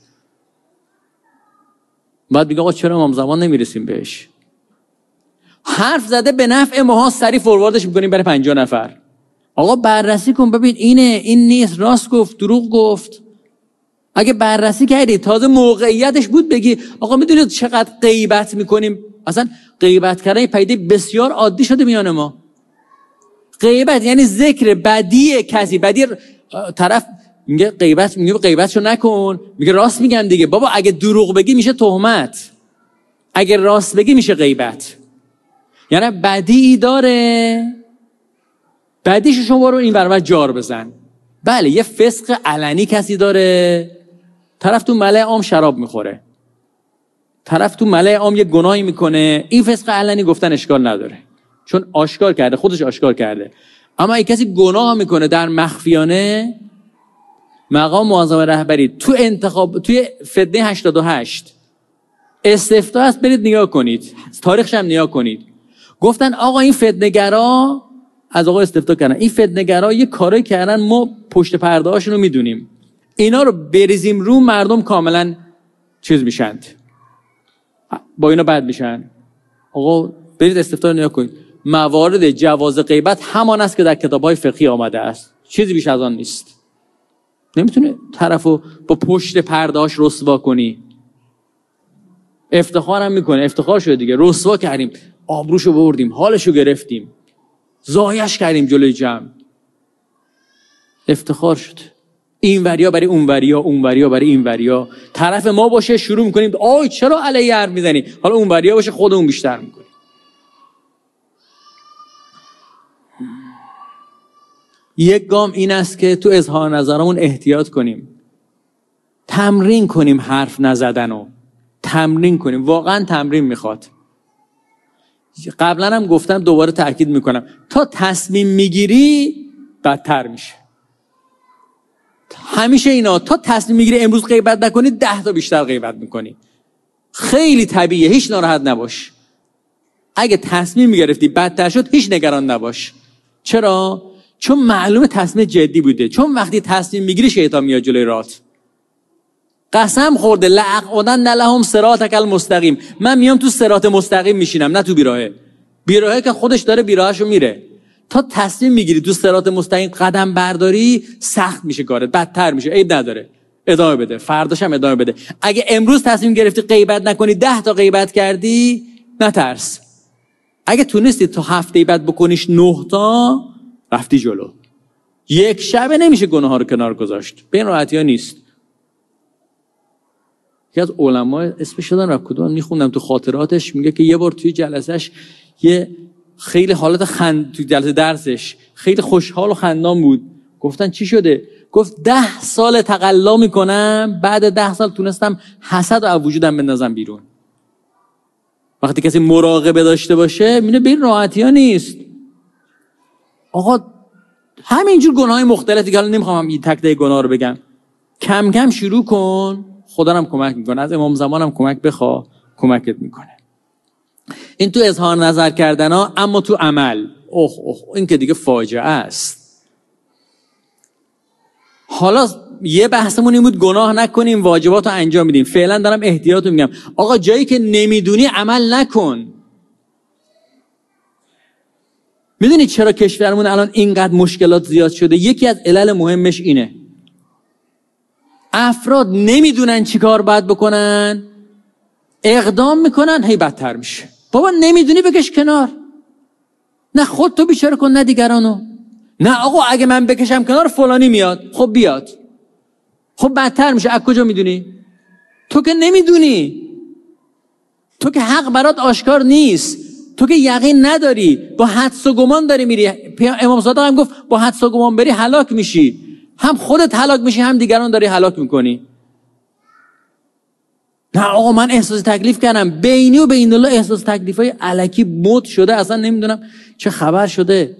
Speaker 1: بعد میگه آقا چرا امام زمان نمیرسیم بهش؟ حرف زده به نفع ماها، سری فورواردش میکنیم برای پنجاه نفر. آقا بررسی کن ببین اینه، این نیست، راست گفت، دروغ گفت. اگه بررسی کردی تازه موقعیتش بود بگی آقا میدونید چقدر غیبت میکنیم. اصلا غیبت کردن پیده بسیار عادی شده میان ما. غیبت یعنی ذکر بدی کسی، بدی طرف میگه غیبت، میگه غیبتشو نکن، میگه راست میگم دیگه. بابا اگه دروغ بگی میشه تهمت، اگه راست بگی میشه غیبت. یعنی بدی داره، بدیشو شما رو این برابر جار بزن. بله یه فسق علنی کسی داره، طرف تو ملأ عام شراب میخوره، طرف تو ملأ عام یه گناهی میکنه، این فسق علنی گفتن اشکال نداره چون آشکار کرده، خودش آشکار کرده. اما اگه کسی گناه میکنه در مخفیانه، مقام معظم رهبری تو انتخاب توی فتنه هشتاد و هشت استفتاء است، برید نگاه کنید، تاریخش هم نگاه کنید. گفتن آقا این فتنه‌گرا، از آقا استفتاء کردن، این فتنه‌گرا یه کاری کردن ما پشت پرده هاشون رو میدونیم، اینا رو بریزیم رو مردم کاملا چیز میشند، با اینا بد میشن. آقا برید استفتاء رو نگاه کنید، موارد جواز غیبت همان است که در کتاب‌های فقهی آمده است، چیزی بیش از آن نیست. نمیتونه طرفو با پشت پرده‌اش رسوا کنی. افتخارم میکنه، افتخار شده دیگه، رسوا کردیم، آبروشو بردیم، حالشو گرفتیم، زایش کردیم جلوی جمع، افتخار شد. این وریا برای اون وریا، اون وریا برای این وریا. طرف ما باشه شروع میکنیم آی چرا علیه حرف میزنی، حالا اون وریا باشه خودمون بیشتر میکنیم. یک گام این است که تو اظهار نظرمون احتیاط کنیم، تمرین کنیم حرف نزدنو، تمرین کنیم، واقعا تمرین میخواد. قبلا هم گفتم دوباره تأکید میکنم، تا تصمیم میگیری بدتر میشه. همیشه اینا تا تصمیم میگیری امروز غیبت نکنی، ده تا بیشتر غیبت میکنی. خیلی طبیعیه، هیچ ناراحت نباش. اگه تصمیم میگرفتی بدتر شد، هیچ نگران نباش. چرا؟ چون معلومه تصمیم جدی بوده. چون وقتی تصمیم میگیری شیطان میاد جلوی رات. قسم خورده لعقودن لهم صراطک المستقیم، من میام تو صراط مستقیم میشینم، نه تو بیراهه. بیراهه که خودش داره بیراهشو میره. تا تصمیم میگیری تو صراط مستقیم قدم برداری سخت میشه کارت، بدتر میشه. عیب نداره، ادامه بده، فرداش هم ادامه بده. اگه امروز تصمیم گرفتی غیبت نکنی، ده تا غیبت کردی، نترس. اگه تونستی تا هفته بعد بکنیش نه تا، رفتی جلو. یک شبه نمیشه گناه ها رو کنار گذاشت. به این راحتی ها نیست. یکی از علما اسمش شدن رفت کدوم میخوندم تو خاطراتش، میگه که یه بار توی جلسهش یه خیلی حالت خند توی جلسه درسش خیلی خوشحال و خندان بود. گفتن چی شده؟ گفت ده سال تقلا میکنم، بعد ده سال تونستم حسد رو از وجودم بندازم بیرون. وقتی کسی مراقبه داشته باشه میونه به این راحتی ها نیست. آقا همینجور گناه های مختلفی که حالا نمیخوام این تک تک گناه رو بگم، کم کم شروع کن، خدا هم کمک میکنه. از امام زمان هم کمک بخوا، کمکت میکنه. این تو اظهار نظر کردن ها. اما تو عمل، اوه اوه این که دیگه فاجعه است. حالا یه بحثمون این بود گناه نکنیم، واجبات رو انجام بدیم. فعلا دارم احتیاط رو میگم. آقا جایی که نمیدونی عمل نکن. میدونی چرا کشورمون الان اینقدر مشکلات زیاد شده؟ یکی از علل مهمش اینه. افراد نمیدونن چی کار باید بکنن، اقدام میکنن، هی بدتر میشه. بابا نمیدونی بکش کنار. نه خود تو بیچاره کن، نه دیگرانو. نه آقا اگه من بکشم کنار فلانی میاد. خب بیاد، خب بدتر میشه. از کجا میدونی؟ تو که نمیدونی، تو که حق برات آشکار نیست، تو که یقین نداری، با حدس و گمان داری میری. امام صادق هم گفت با حدس و گمان بری هلاک میشی. هم خودت هلاک میشی، هم دیگران داری هلاک میکنی. نه آقا من احساس تکلیف کردم. بینی و بین الله احساس تکلیفای الکی مد شده، اصلا نمیدونم چه خبر شده.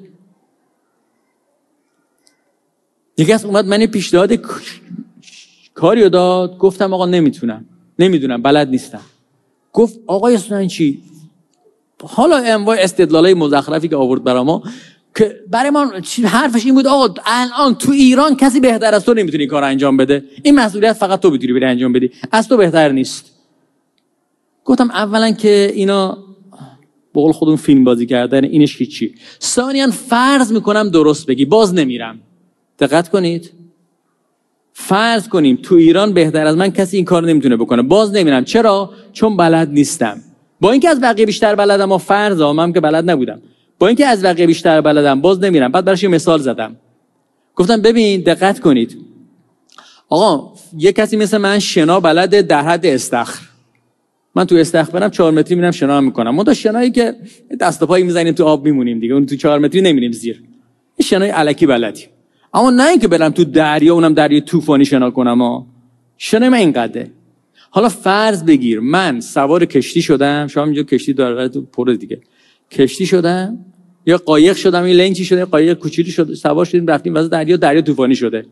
Speaker 1: یکی از اومد من پیشنهاد کاریو داد، گفتم آقا نمیتونم، نمیدونم، بلد نیستم. گفت آقای سنن چی؟ حالا انواع استدلالای مزخرفی که آورد برای ما، که برای ما حرفش این بود آقا الان تو ایران کسی بهتر از تو نمیتونه کار انجام بده، این مسئولیت فقط تو میتونی بری انجام بدی، از تو بهتر نیست. گفتم اولا که اینا به قول خودمون فیلم بازی کردن، اینش هیچی. ثانیاً فرض میکنم درست بگی، باز نمیرم. دقت کنید، فرض کنیم تو ایران بهتر از من کسی این کار نمیتونه بکنه، باز نمیرم. چرا؟ چون بلد نیستم. با اینکه از بقیه بیشتر بلدم، و فرض هم که بلد نبودم، با اینکه از بقیه بیشتر بلدم باز نمیرم. بعد براش یه مثال زدم، گفتم ببین دقت کنید آقا، یه کسی مثل من شنا بلده در حد استخر. من تو استخر برم چهار متری میرم شنا میکنم. ما تا شنایی که دست و پایی میزنیم تو آب میمونیم دیگه، اون تو چهار متری نمیریم زیر. این شنای الکی بلدی. اما نه اینکه برم تو دریا، اونم دریا طوفانی شنا کنم. ها شنای من اینقدره. حالا فرض بگیر من سوار کشتی شدم، شما اینجا کشتی داره تو پر دیگه، کشتی شدم یا قایق شدم، این لنچی شده، قایق کوچیکی شد، سوار شدیم رفتیم واسه دریا، دریا طوفانی شده.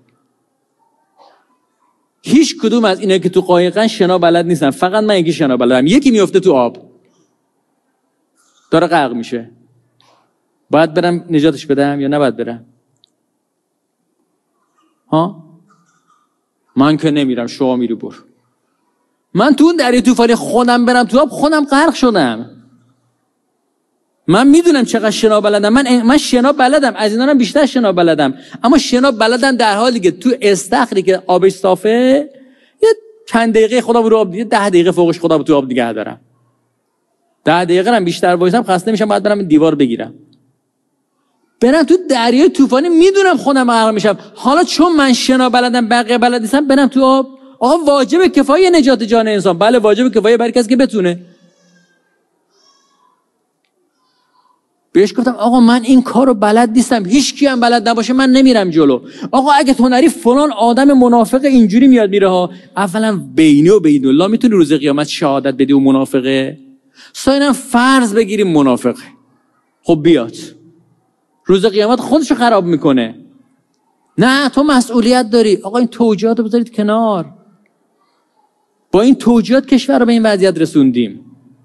Speaker 1: هیچ کدوم از اینا که تو قایقن شنا بلد نیستن، فقط من یکی شنا بلدم. یکی میفته تو آب داره غرق میشه، باید برم نجاتش بدم یا نباید برم؟ ها من که نمیرم، شما میری برو. من تو اون دریا طوفانی خودم برم تو آب، خودم غرق شدم. من میدونم چقدر شنا بلدم. من من شنا بلدم، از اینا هم بیشتر شنا بلدم. اما شنا بلدم در حالی که تو استخری که آبش صافه یه چند دقیقه خودم رو آب، یه ده دقیقه فوقش خودم تو آب نگه دارم. ده دقیقه هم بیشتر وایسم خسته میشم، باید برم دیوار بگیرم. برم تو دریای طوفانی میدونم خودم غرق میشم. حالا چون من شنا بلدم بقیه بلد نیستم برم تو آب. آقا واجب کفایه نجات جان انسان. بله واجب کفایه برای کسی که بتونه. بهش گفتم آقا من این کارو بلد نیستم، هیچ کی هم بلد نباشه من نمیرم جلو. آقا اگه تو نری فلان آدم منافق اینجوری میاد میره ها. اولا بینی و بین الله میتونی روز قیامت شهادت بدی و منافقه. ثانیا فرض بگیریم منافقه، خب بیاد روز قیامت خودشو خراب میکنه. نه تو مسئولیت داری. آقا این توجیهات رو بذارید کنار. با این توجیهات کشور رو به این وضعیت رسوندیم.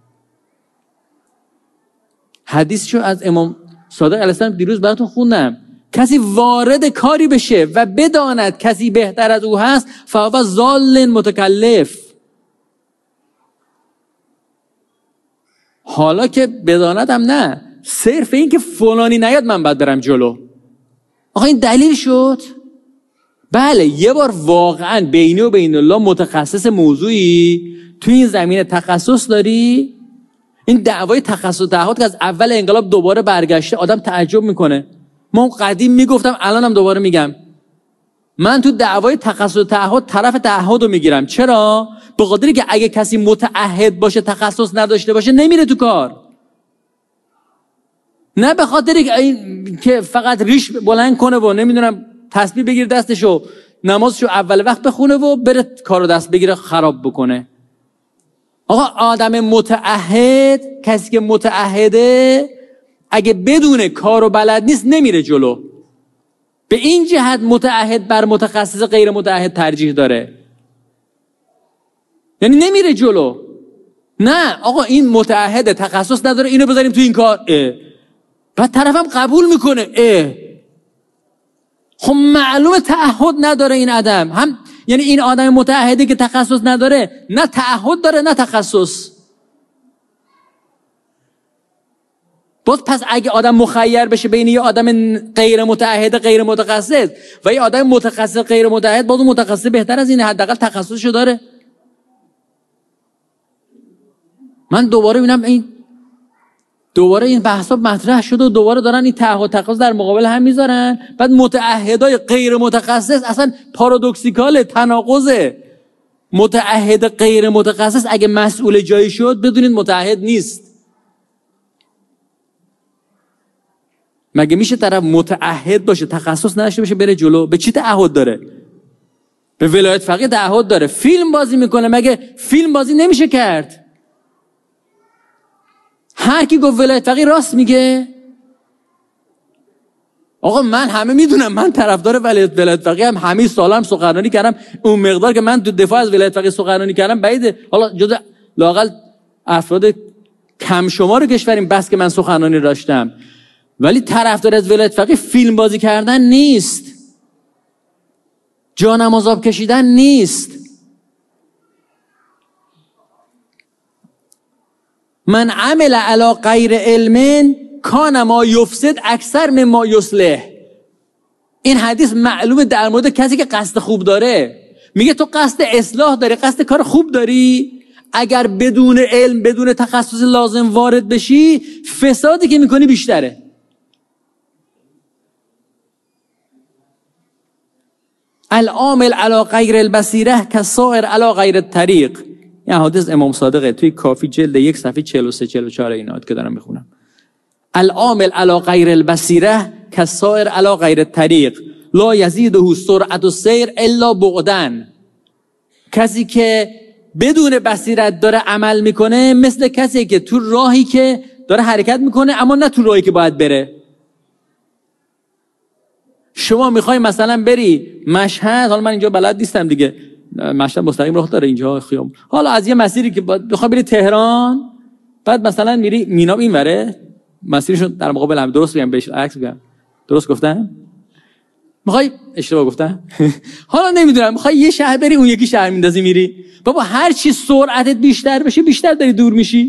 Speaker 1: حدیثشو از امام صادق علیه السلام دیروز براتون خوندم. کسی وارد کاری بشه و بداند کسی بهتر از او هست، فهو ضال متکلف. حالا که بداند هم نه، صرف این که فلانی نیاد من باید برم جلو. آقا این دلیل شد؟ بله یه بار واقعا بینی و بین الله متخصص موضوعی تو این زمینه تخصص داری، این دعوای تخصص و تعهد که از اول انقلاب دوباره برگشته، آدم تعجب میکنه. ما قدیم میگفتم الانم دوباره میگم، من تو دعوای تخصص و تعهد طرف تعهد رو میگیرم. چرا؟ به خاطری که اگه کسی متعهد باشه تخصص نداشته باشه نمیره تو کار. نه به خاطری که فقط ریش بلند کنه و نمیدونم تسبیح بگیر دستشو نمازشو اول وقت بخونه و بره کارو دست بگیره خراب بکنه. آقا آدم متعهد، کسی که متعهده اگه بدون کارو بلد نیست نمیره جلو. به این جهت متعهد بر متخصص غیر متعهد ترجیح داره، یعنی نمیره جلو. نه آقا این متعهد تخصص نداره، اینو بذاریم تو این کار، اه. بعد طرفم قبول میکنه، اه. خب معلومه تعهد نداره این آدم، هم یعنی این آدم متعهده که تخصص نداره، نه تعهد داره نه تخصص. باز پس اگه آدم مخیر بشه بین یه آدم غیر متعهد غیر متخصص و یه آدم متخصص غیر متعهد، باز اون متخصص بهتر از اینه، حداقل تخصصشو داره. من دوباره میبینم این دوباره این بحثا مطرح شده و دوباره دارن این تعهد تخصص در مقابل هم میذارن. بعد متعهدای غیر متخصص اصلا پارادوکسیکال، تناقضه. متعهد غیر متخصص اگه مسئول جایی شد بدونید متعهد نیست. مگه میشه طرف متعهد باشه تخصص نداشته باشه بره جلو؟ به چی تعهد داره؟ به ولایت فقیه تعهد داره. فیلم بازی میکنه، مگه فیلم بازی نمیشه کرد؟ هر کی گفت ولایت فقیه راست میگه. آقا من همه میدونم، من طرفدار ولایت ولایت فقیه هم، همه سالم سخنرانی کردم. اون مقدار که من تو دفاع از ولایت فقیه سخنرانی کردم بعیده حالا جز لااقل افراد کم شمار کشوریم بس که من سخنرانی داشتم، ولی طرفدار از ولایت فقیه فیلم بازی کردن نیست، جانماز آب کشیدن نیست. من عمل علی غیر علم کان ما یفسد اکثر من ما یصلح. این حدیث معلومه در مورد کسی که قصد خوب داره. میگه تو قصد اصلاح داری، قصد کار خوب داری، اگر بدون علم بدون تخصص لازم وارد بشی فسادی که میکنی بیشتره. العامل علی غیر البصیره کالسائر علی غیر الطریق. این حدیث امام صادقه توی کافی جلد یک صفحه چهل و سه چهل و چهار اینات که دارم میخونم. العامل علی غیر البصیره کالسائر علی غیر الطریق لا یزیده سرعت السیر الا بعدن. کسی که بدون بصیرت داره عمل میکنه مثل کسی که تو راهی که داره حرکت میکنه اما نه تو راهی که باید بره. شما میخوای مثلا بری مشهد، حالا من اینجا بلد نیستم دیگه، مشهد مستقیم راه داره اینجا خیام، حالا از یه مسیری که بخوای بری تهران، بعد مثلا میری مینا اینوره، مسیرشون در مقابل هم، درست بگم بهش عکس بگم، درست گفتم؟ میخوای اشتباه گفتم؟ حالا نمیدونم، میخوای یه شهر بری اون یکی شهر میندازی میری. بابا هر چی سرعتت بیشتر بشه بیشتر داری دور میشی.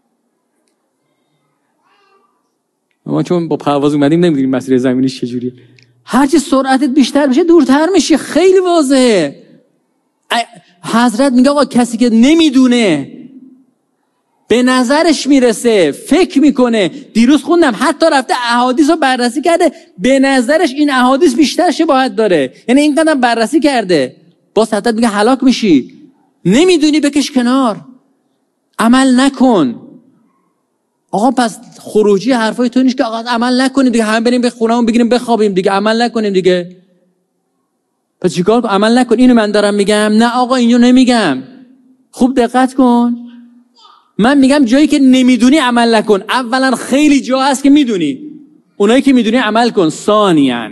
Speaker 1: ما چون با پرواز اومدیم نمیدونیم مسیر زمینیش چجوریه. هر چی سرعتت بیشتر بشه دورتر میشی، خیلی واضحه. حضرت میگه آقا کسی که نمیدونه، به نظرش میرسه، فکر میکنه، دیروز خوندم حتی رفته احادیث رو بررسی کرده، به نظرش این احادیث بیشتر شباهت داره، یعنی این قدم بررسی کرده، باز حضرت میگه هلاک میشی. نمیدونی بکش کنار، عمل نکن. آقا پس خروجی حرفای تو نیست که آقا عمل نکنیم دیگه، همه بریم به خونه‌مون بگیریم بخوابیم دیگه، عمل نکنیم دیگه. پس چیکار کنم؟ عمل نکن. اینو من دارم میگم؟ نه آقا اینو نمیگم. خوب دقت کن. من میگم جایی که نمیدونی عمل نکن. اولا خیلی جا هست که میدونی، اونایی که میدونی عمل کن. ثانیاً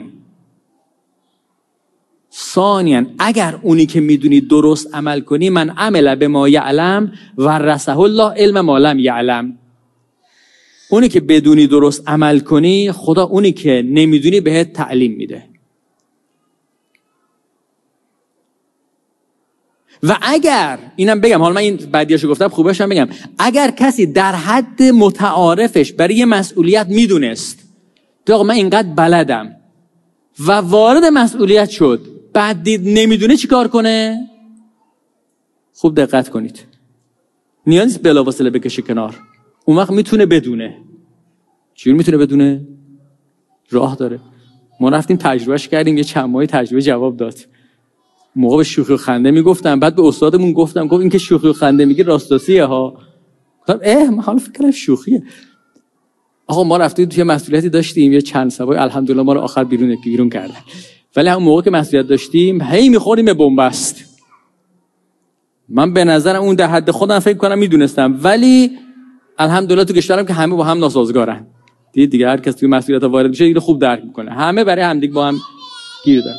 Speaker 1: ثانیاً اگر اونی که میدونی درست عمل کنی، من عمل بما یعلم ورثه الله علم ما لم یعلم. اونی که بدونی درست عمل کنی، خدا اونی که نمیدونی بهت تعلیم میده. و اگر اینم بگم، حالا من این بعدیاشو گفتم خوبش هم بگم، اگر کسی در حد متعارفش برای یه مسئولیت میدونست تو آقا من اینقدر بلدم و وارد مسئولیت شد، بعد دید نمیدونه چی کار کنه؟ خوب دقت کنید، نیاز نیست بلافاصله بکشه کنار. اون وقت میتونه بدونه. چجوری میتونه بدونه؟ راه داره. ما رفتیم تجربهش کردیم، یه چند ماه تجربه جواب داد. موقع به شوخی و خنده میگفتم، بعد به استادمون گفتم، گفت این که شوخی و خنده میگه راستاسیه ها. گفتم اه من حالا فکر کردم شوخیه. آقا ما رفتیم توی مسئولیتی داشتیم، یه چند سبای الحمدلله ما رو آخر بیرون بیرون کردن، ولی همون موقع که مسئولیت داشتیم هی میخوریم به بنبست. من به نظرم اون در حد خودم فکر کنم میدونستم، ولی الحمدلله تو کشورم که همه با هم ناسازگارن. دیگه دیگه هر کس توی مسئولیت وارد میشه دیگه خوب درک میکنه، همه برای همدیگه با هم گیر دارن.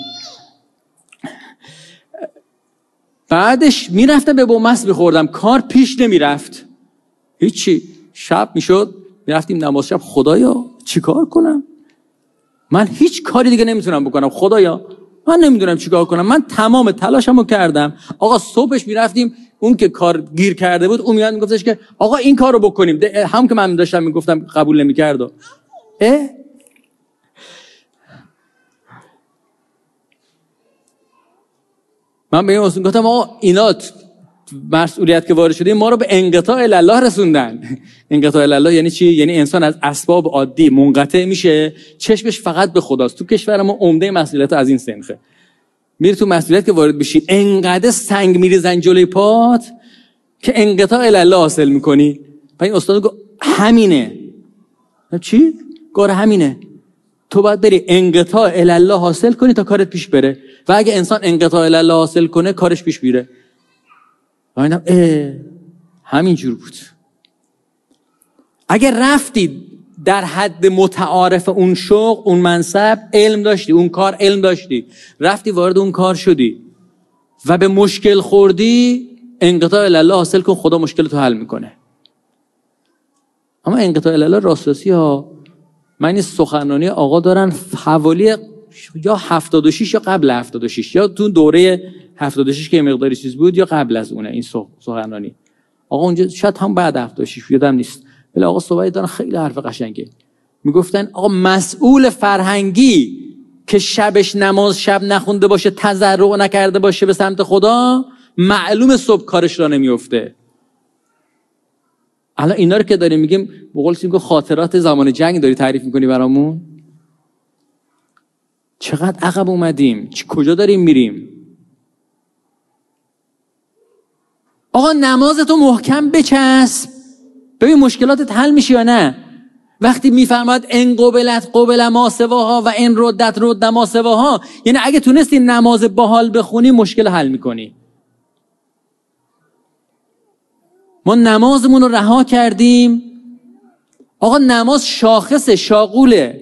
Speaker 1: بعدش میرفتم به بنبست میخوردم، کار پیش نمیرفت، هیچی. شب میشد میرفتیم نماز شب، خدایا چیکار کنم؟ من هیچ کاری دیگه نمیتونم بکنم، خدایا من نمیدونم چیکار کنم. من تمام تلاشمو کردم. آقا صبحش میرفتیم، اون که کار گیر کرده بود اون میاد میگفتش که آقا این کارو بکنیم، هم که من داشتم میگفتم قبول نمیکرد. اه من به این اصول گفتم آقا اینا مسئولیت که وارد شدیم ما رو به انقطاع الله رسوندن. انقطاع الله یعنی چی؟ یعنی انسان از اسباب عادی منقطع میشه، چشمش فقط به خداست. تو کشور ما عمده مسئولیت از این سنخه. میری تو مسئولیت که وارد بشی انقدر سنگ میریزن جلوی پات که انقطاع الله حاصل میکنی. و این استاد گفت همینه. چی؟ گفت همینه. تو باید بری انقطاع الله حاصل کنی تا کارت پیش بره، و اگه انسان انقطاع الله حاصل کنه کارش پیش میره. و اینم اه همین جور بود. اگر رفتی در حد متعارف اون شغل، اون منصب، علم داشتی، اون کار علم داشتی، رفتی وارد اون کار شدی و به مشکل خوردی، انقطاع الله حاصل کن، خدا مشکل تو حل میکنه. اما انقطاع الله راستی ها. من این سخنرانی آقا دارن حوالی یا هفتاد و شش یا قبل هفتاد و شش، یا تو دوره هفتاد و شش که مقداری چیز بود یا قبل از اونه این سخنرانی. آقا اونجا شاید هم بعد هفتاد و شش یادم نیست، ولی آقا صحبت دارن خیلی حرف قشنگه. میگفتن آقا مسئول فرهنگی که شبش نماز شب نخونده باشه، تضرع نکرده باشه به سمت خدا، معلومه صبح کارش را نمیفته. الان اینا رو که داریم میگیم، به قول سیمگو خاطرات زمان جنگ داری تعریف میکنی برامون. چقدر عقب اومدیم، کجا داریم میریم؟ آقا نمازتو محکم بچسب، ببین مشکلاتت حل میشه یا نه. وقتی میفرماد ان قبلت قبل ما سواها و ان ردت رد ما سواها، یعنی اگه تونستی نماز باحال بخونی مشکل حل میکنی. ما نمازمون رو رها کردیم. آقا نماز شاخصه، شاغوله.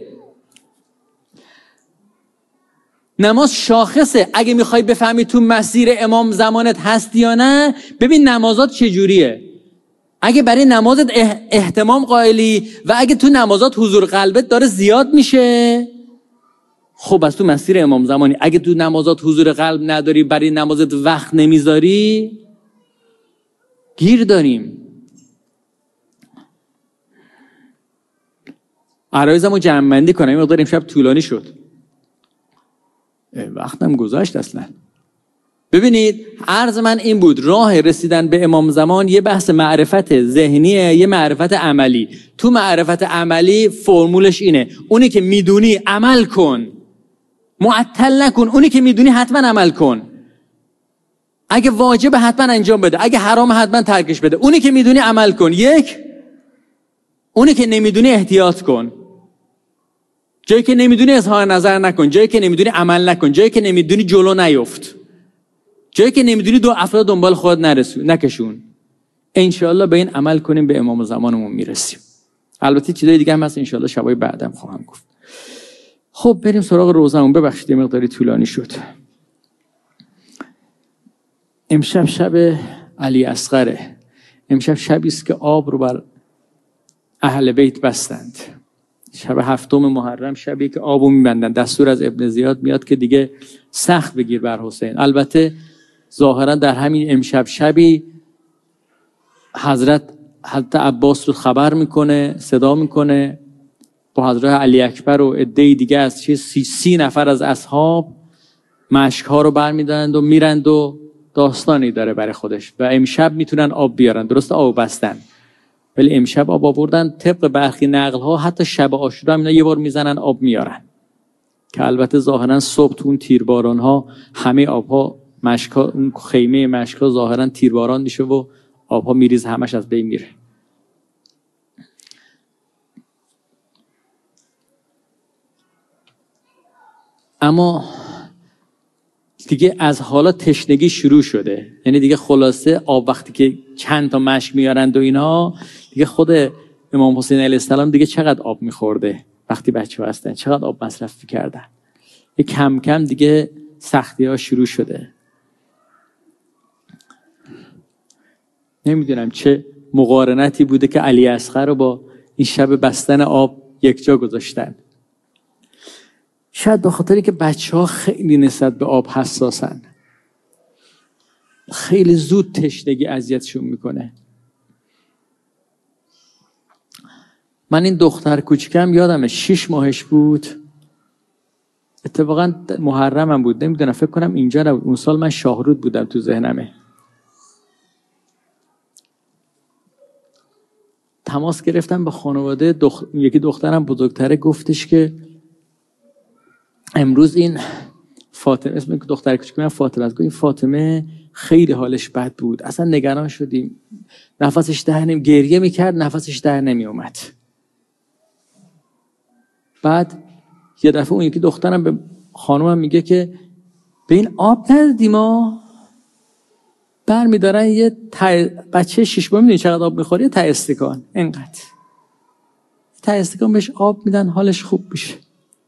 Speaker 1: نماز شاخصه. اگه میخوای بفهمی تو مسیر امام زمانت هستی یا نه، ببین نمازات چجوریه. اگه برای نمازت اهتمام قائلی و اگه تو نمازات حضور قلبت داره زیاد میشه، خب از تو مسیر امام زمانی. اگه تو نمازات حضور قلب نداری، برای نمازت وقت نمیذاری، گیر داریم. عرایزمو جمع بندی کنم، این مقدار امشب طولانی شد، وقتم گذاشت اصلا. ببینید عرض من این بود، راه رسیدن به امام زمان یه بحث معرفت ذهنیه، یه معرفت عملی. تو معرفت عملی فرمولش اینه، اونی که میدونی عمل کن، معطل نکن. اونی که میدونی حتما عمل کن، اگه واجب حتما انجام بده، اگه حرام حتما ترکش بده. اونی که میدونی عمل کن، یک. اونی که نمیدونی احتیاط کن. جایی که نمیدونی اظهار نظر نکن، جایی که نمیدونی عمل نکن، جایی که نمیدونی جلو نیفت، جایی که نمیدونی دو افراد دنبال خود نرسون نکشون. انشاءالله به این عمل کنیم به امام زمانمون میرسیم. البته چیزای دیگه هم هست انشاءالله شبای بعدم خواهم گفت. خب بریم سراغ روزمون. ببخشید یه مقداری طولانی شد. امشب شب علی اصغره. امشب شبی است که آب رو بر اهل بیت بستند. شب هفتم محرم شبی که آبو میبندن. دستور از ابن زیاد میاد که دیگه سخت بگیر بر حسین. البته ظاهرا در همین امشب شبی حضرت حضرت عباس رو خبر میکنه، صدا میکنه، با حضرت علی اکبر و عده دیگه از چه سی, سی نفر از اصحاب مشک ها رو برمیدارند و میرند و داستانی داره برای خودش و امشب میتونن آب بیارن. درست آب بستن ولی امشب آب آوردن. طبق برخی نقل ها حتی شب عاشورا هم اینا یه بار میزنن آب میارن که البته ظاهرا صبح تو اون تیرباران ها همه آب ها مشکا، اون خیمه مشکا ظاهرا تیرباران میشه و آب ها میریز همش از بین میره. اما دیگه از حالا تشنگی شروع شده، یعنی دیگه خلاصه آب وقتی که چند تا مشک میارند و اینا، دیگه خود امام حسین علیه السلام دیگه چقدر آب میخورده وقتی بچه هستن، چقدر آب مصرف میکردن، یه کم کم دیگه سختی ها شروع شده. نمیدونم چه مقارنتی بوده که علی اصغر رو با این شب بستن آب یک جا گذاشتن. شاید به خاطری که بچه ها خیلی نسبت به آب حساسن، خیلی زود تشنگی اذیتشون میکنه. من این دختر کوچیکم یادمه شش ماهش بود، اتفاقا محرمم بود، نمیدونم فکر کنم اینجا نبود، اون سال من شاهرود بودم تو ذهنمه. تماس گرفتم با خانواده دخ... یکی دخترم بزرگتره، گفتش که امروز این فاطمه، اسم دختر کوچیک من فاطمه است، این فاطمه خیلی حالش بد بود، اصلا نگران شدیم، نفسش در نمی گریه میکرد، نفسش در نمی اومد. بعد یه دفعه اون یکی دخترم به خانومم میگه که به این آب ندادیم ما. برمیدارن یه ته بچه شش ماه، میدونی چقدر آب میخوره؟ یه ته استکان، اینقدر ته استکان بهش آب میدن حالش خوب میشه.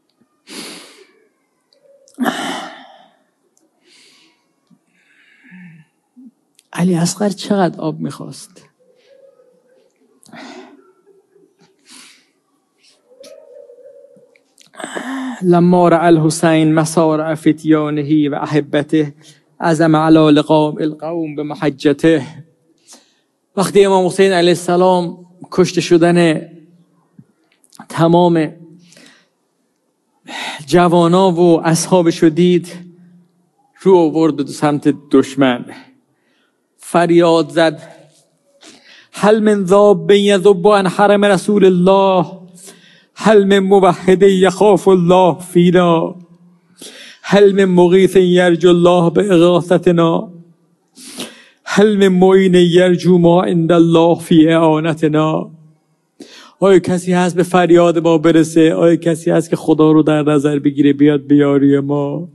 Speaker 1: علی اصغر چقدر آب میخواست. لما رأى الحسین مسارع فتیانه و احبته عزم علی لقاء القوم بمحجته. وقتی امام حسین علیه السلام کشته شدن تمام جوانا و اصحابش رو دید، رو آورد به سمت دشمن، فریاد زد هل من ذاب یذب عن حرم رسول الله، هل من موحد یخاف الله فینا، هل من مغیث یرجو الله باغاثتنا، هل من معین یرجو ما عند الله فی اعانتنا. آیا کسی هست به فریاد ما برسه؟ آیا کسی هست که خدا رو در نظر بگیره بیاد بیاری ما؟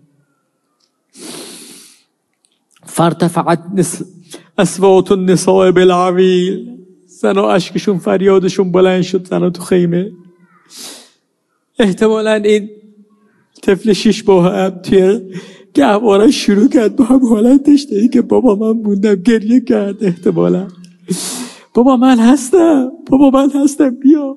Speaker 1: فارتفعت نس... اصوات النساء بالعویل. زنا اشکشون فریادشون بلند شد، زنا تو خیمه. احتمالاً این طفل شیش ماه هم توی گهواره شروع کرد با هم حالتش دهی که بابا من موندم، گریه کرد احتمالاً، بابا من هستم، بابا من هستم بیا.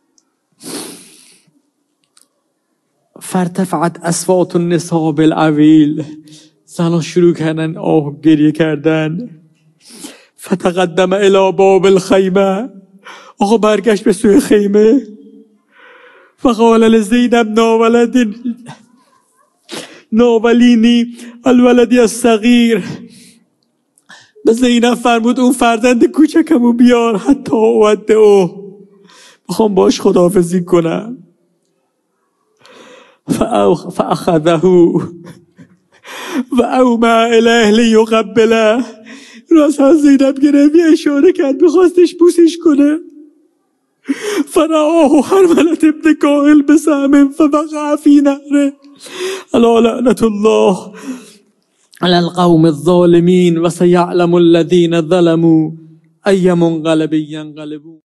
Speaker 1: فارتفعت اصوات النساء بالعویل. زنان شروع کردن آه گریه کردن. فتقدم الی باب الخیمه. آقا برگشت به سوی خیمه. فقال لزینب ناولد ناولینی الولدی الصغیر. به زینب فرمود اون فرزند کوچکمو بیار، حتی اودعو، میخوام باش خداحافظی کنم. فاخذه و اومع الیه لیقبله. راست از زینب گرفت، یه اشاره کرد میخواستش بوسش کنه. فرآه حرملة ابن کاهل بسهم فوقع فی نهره. الا لعنة الله على القوم الظالمین و سیعلم الذین ظلموا ای منقلب ینقلبون.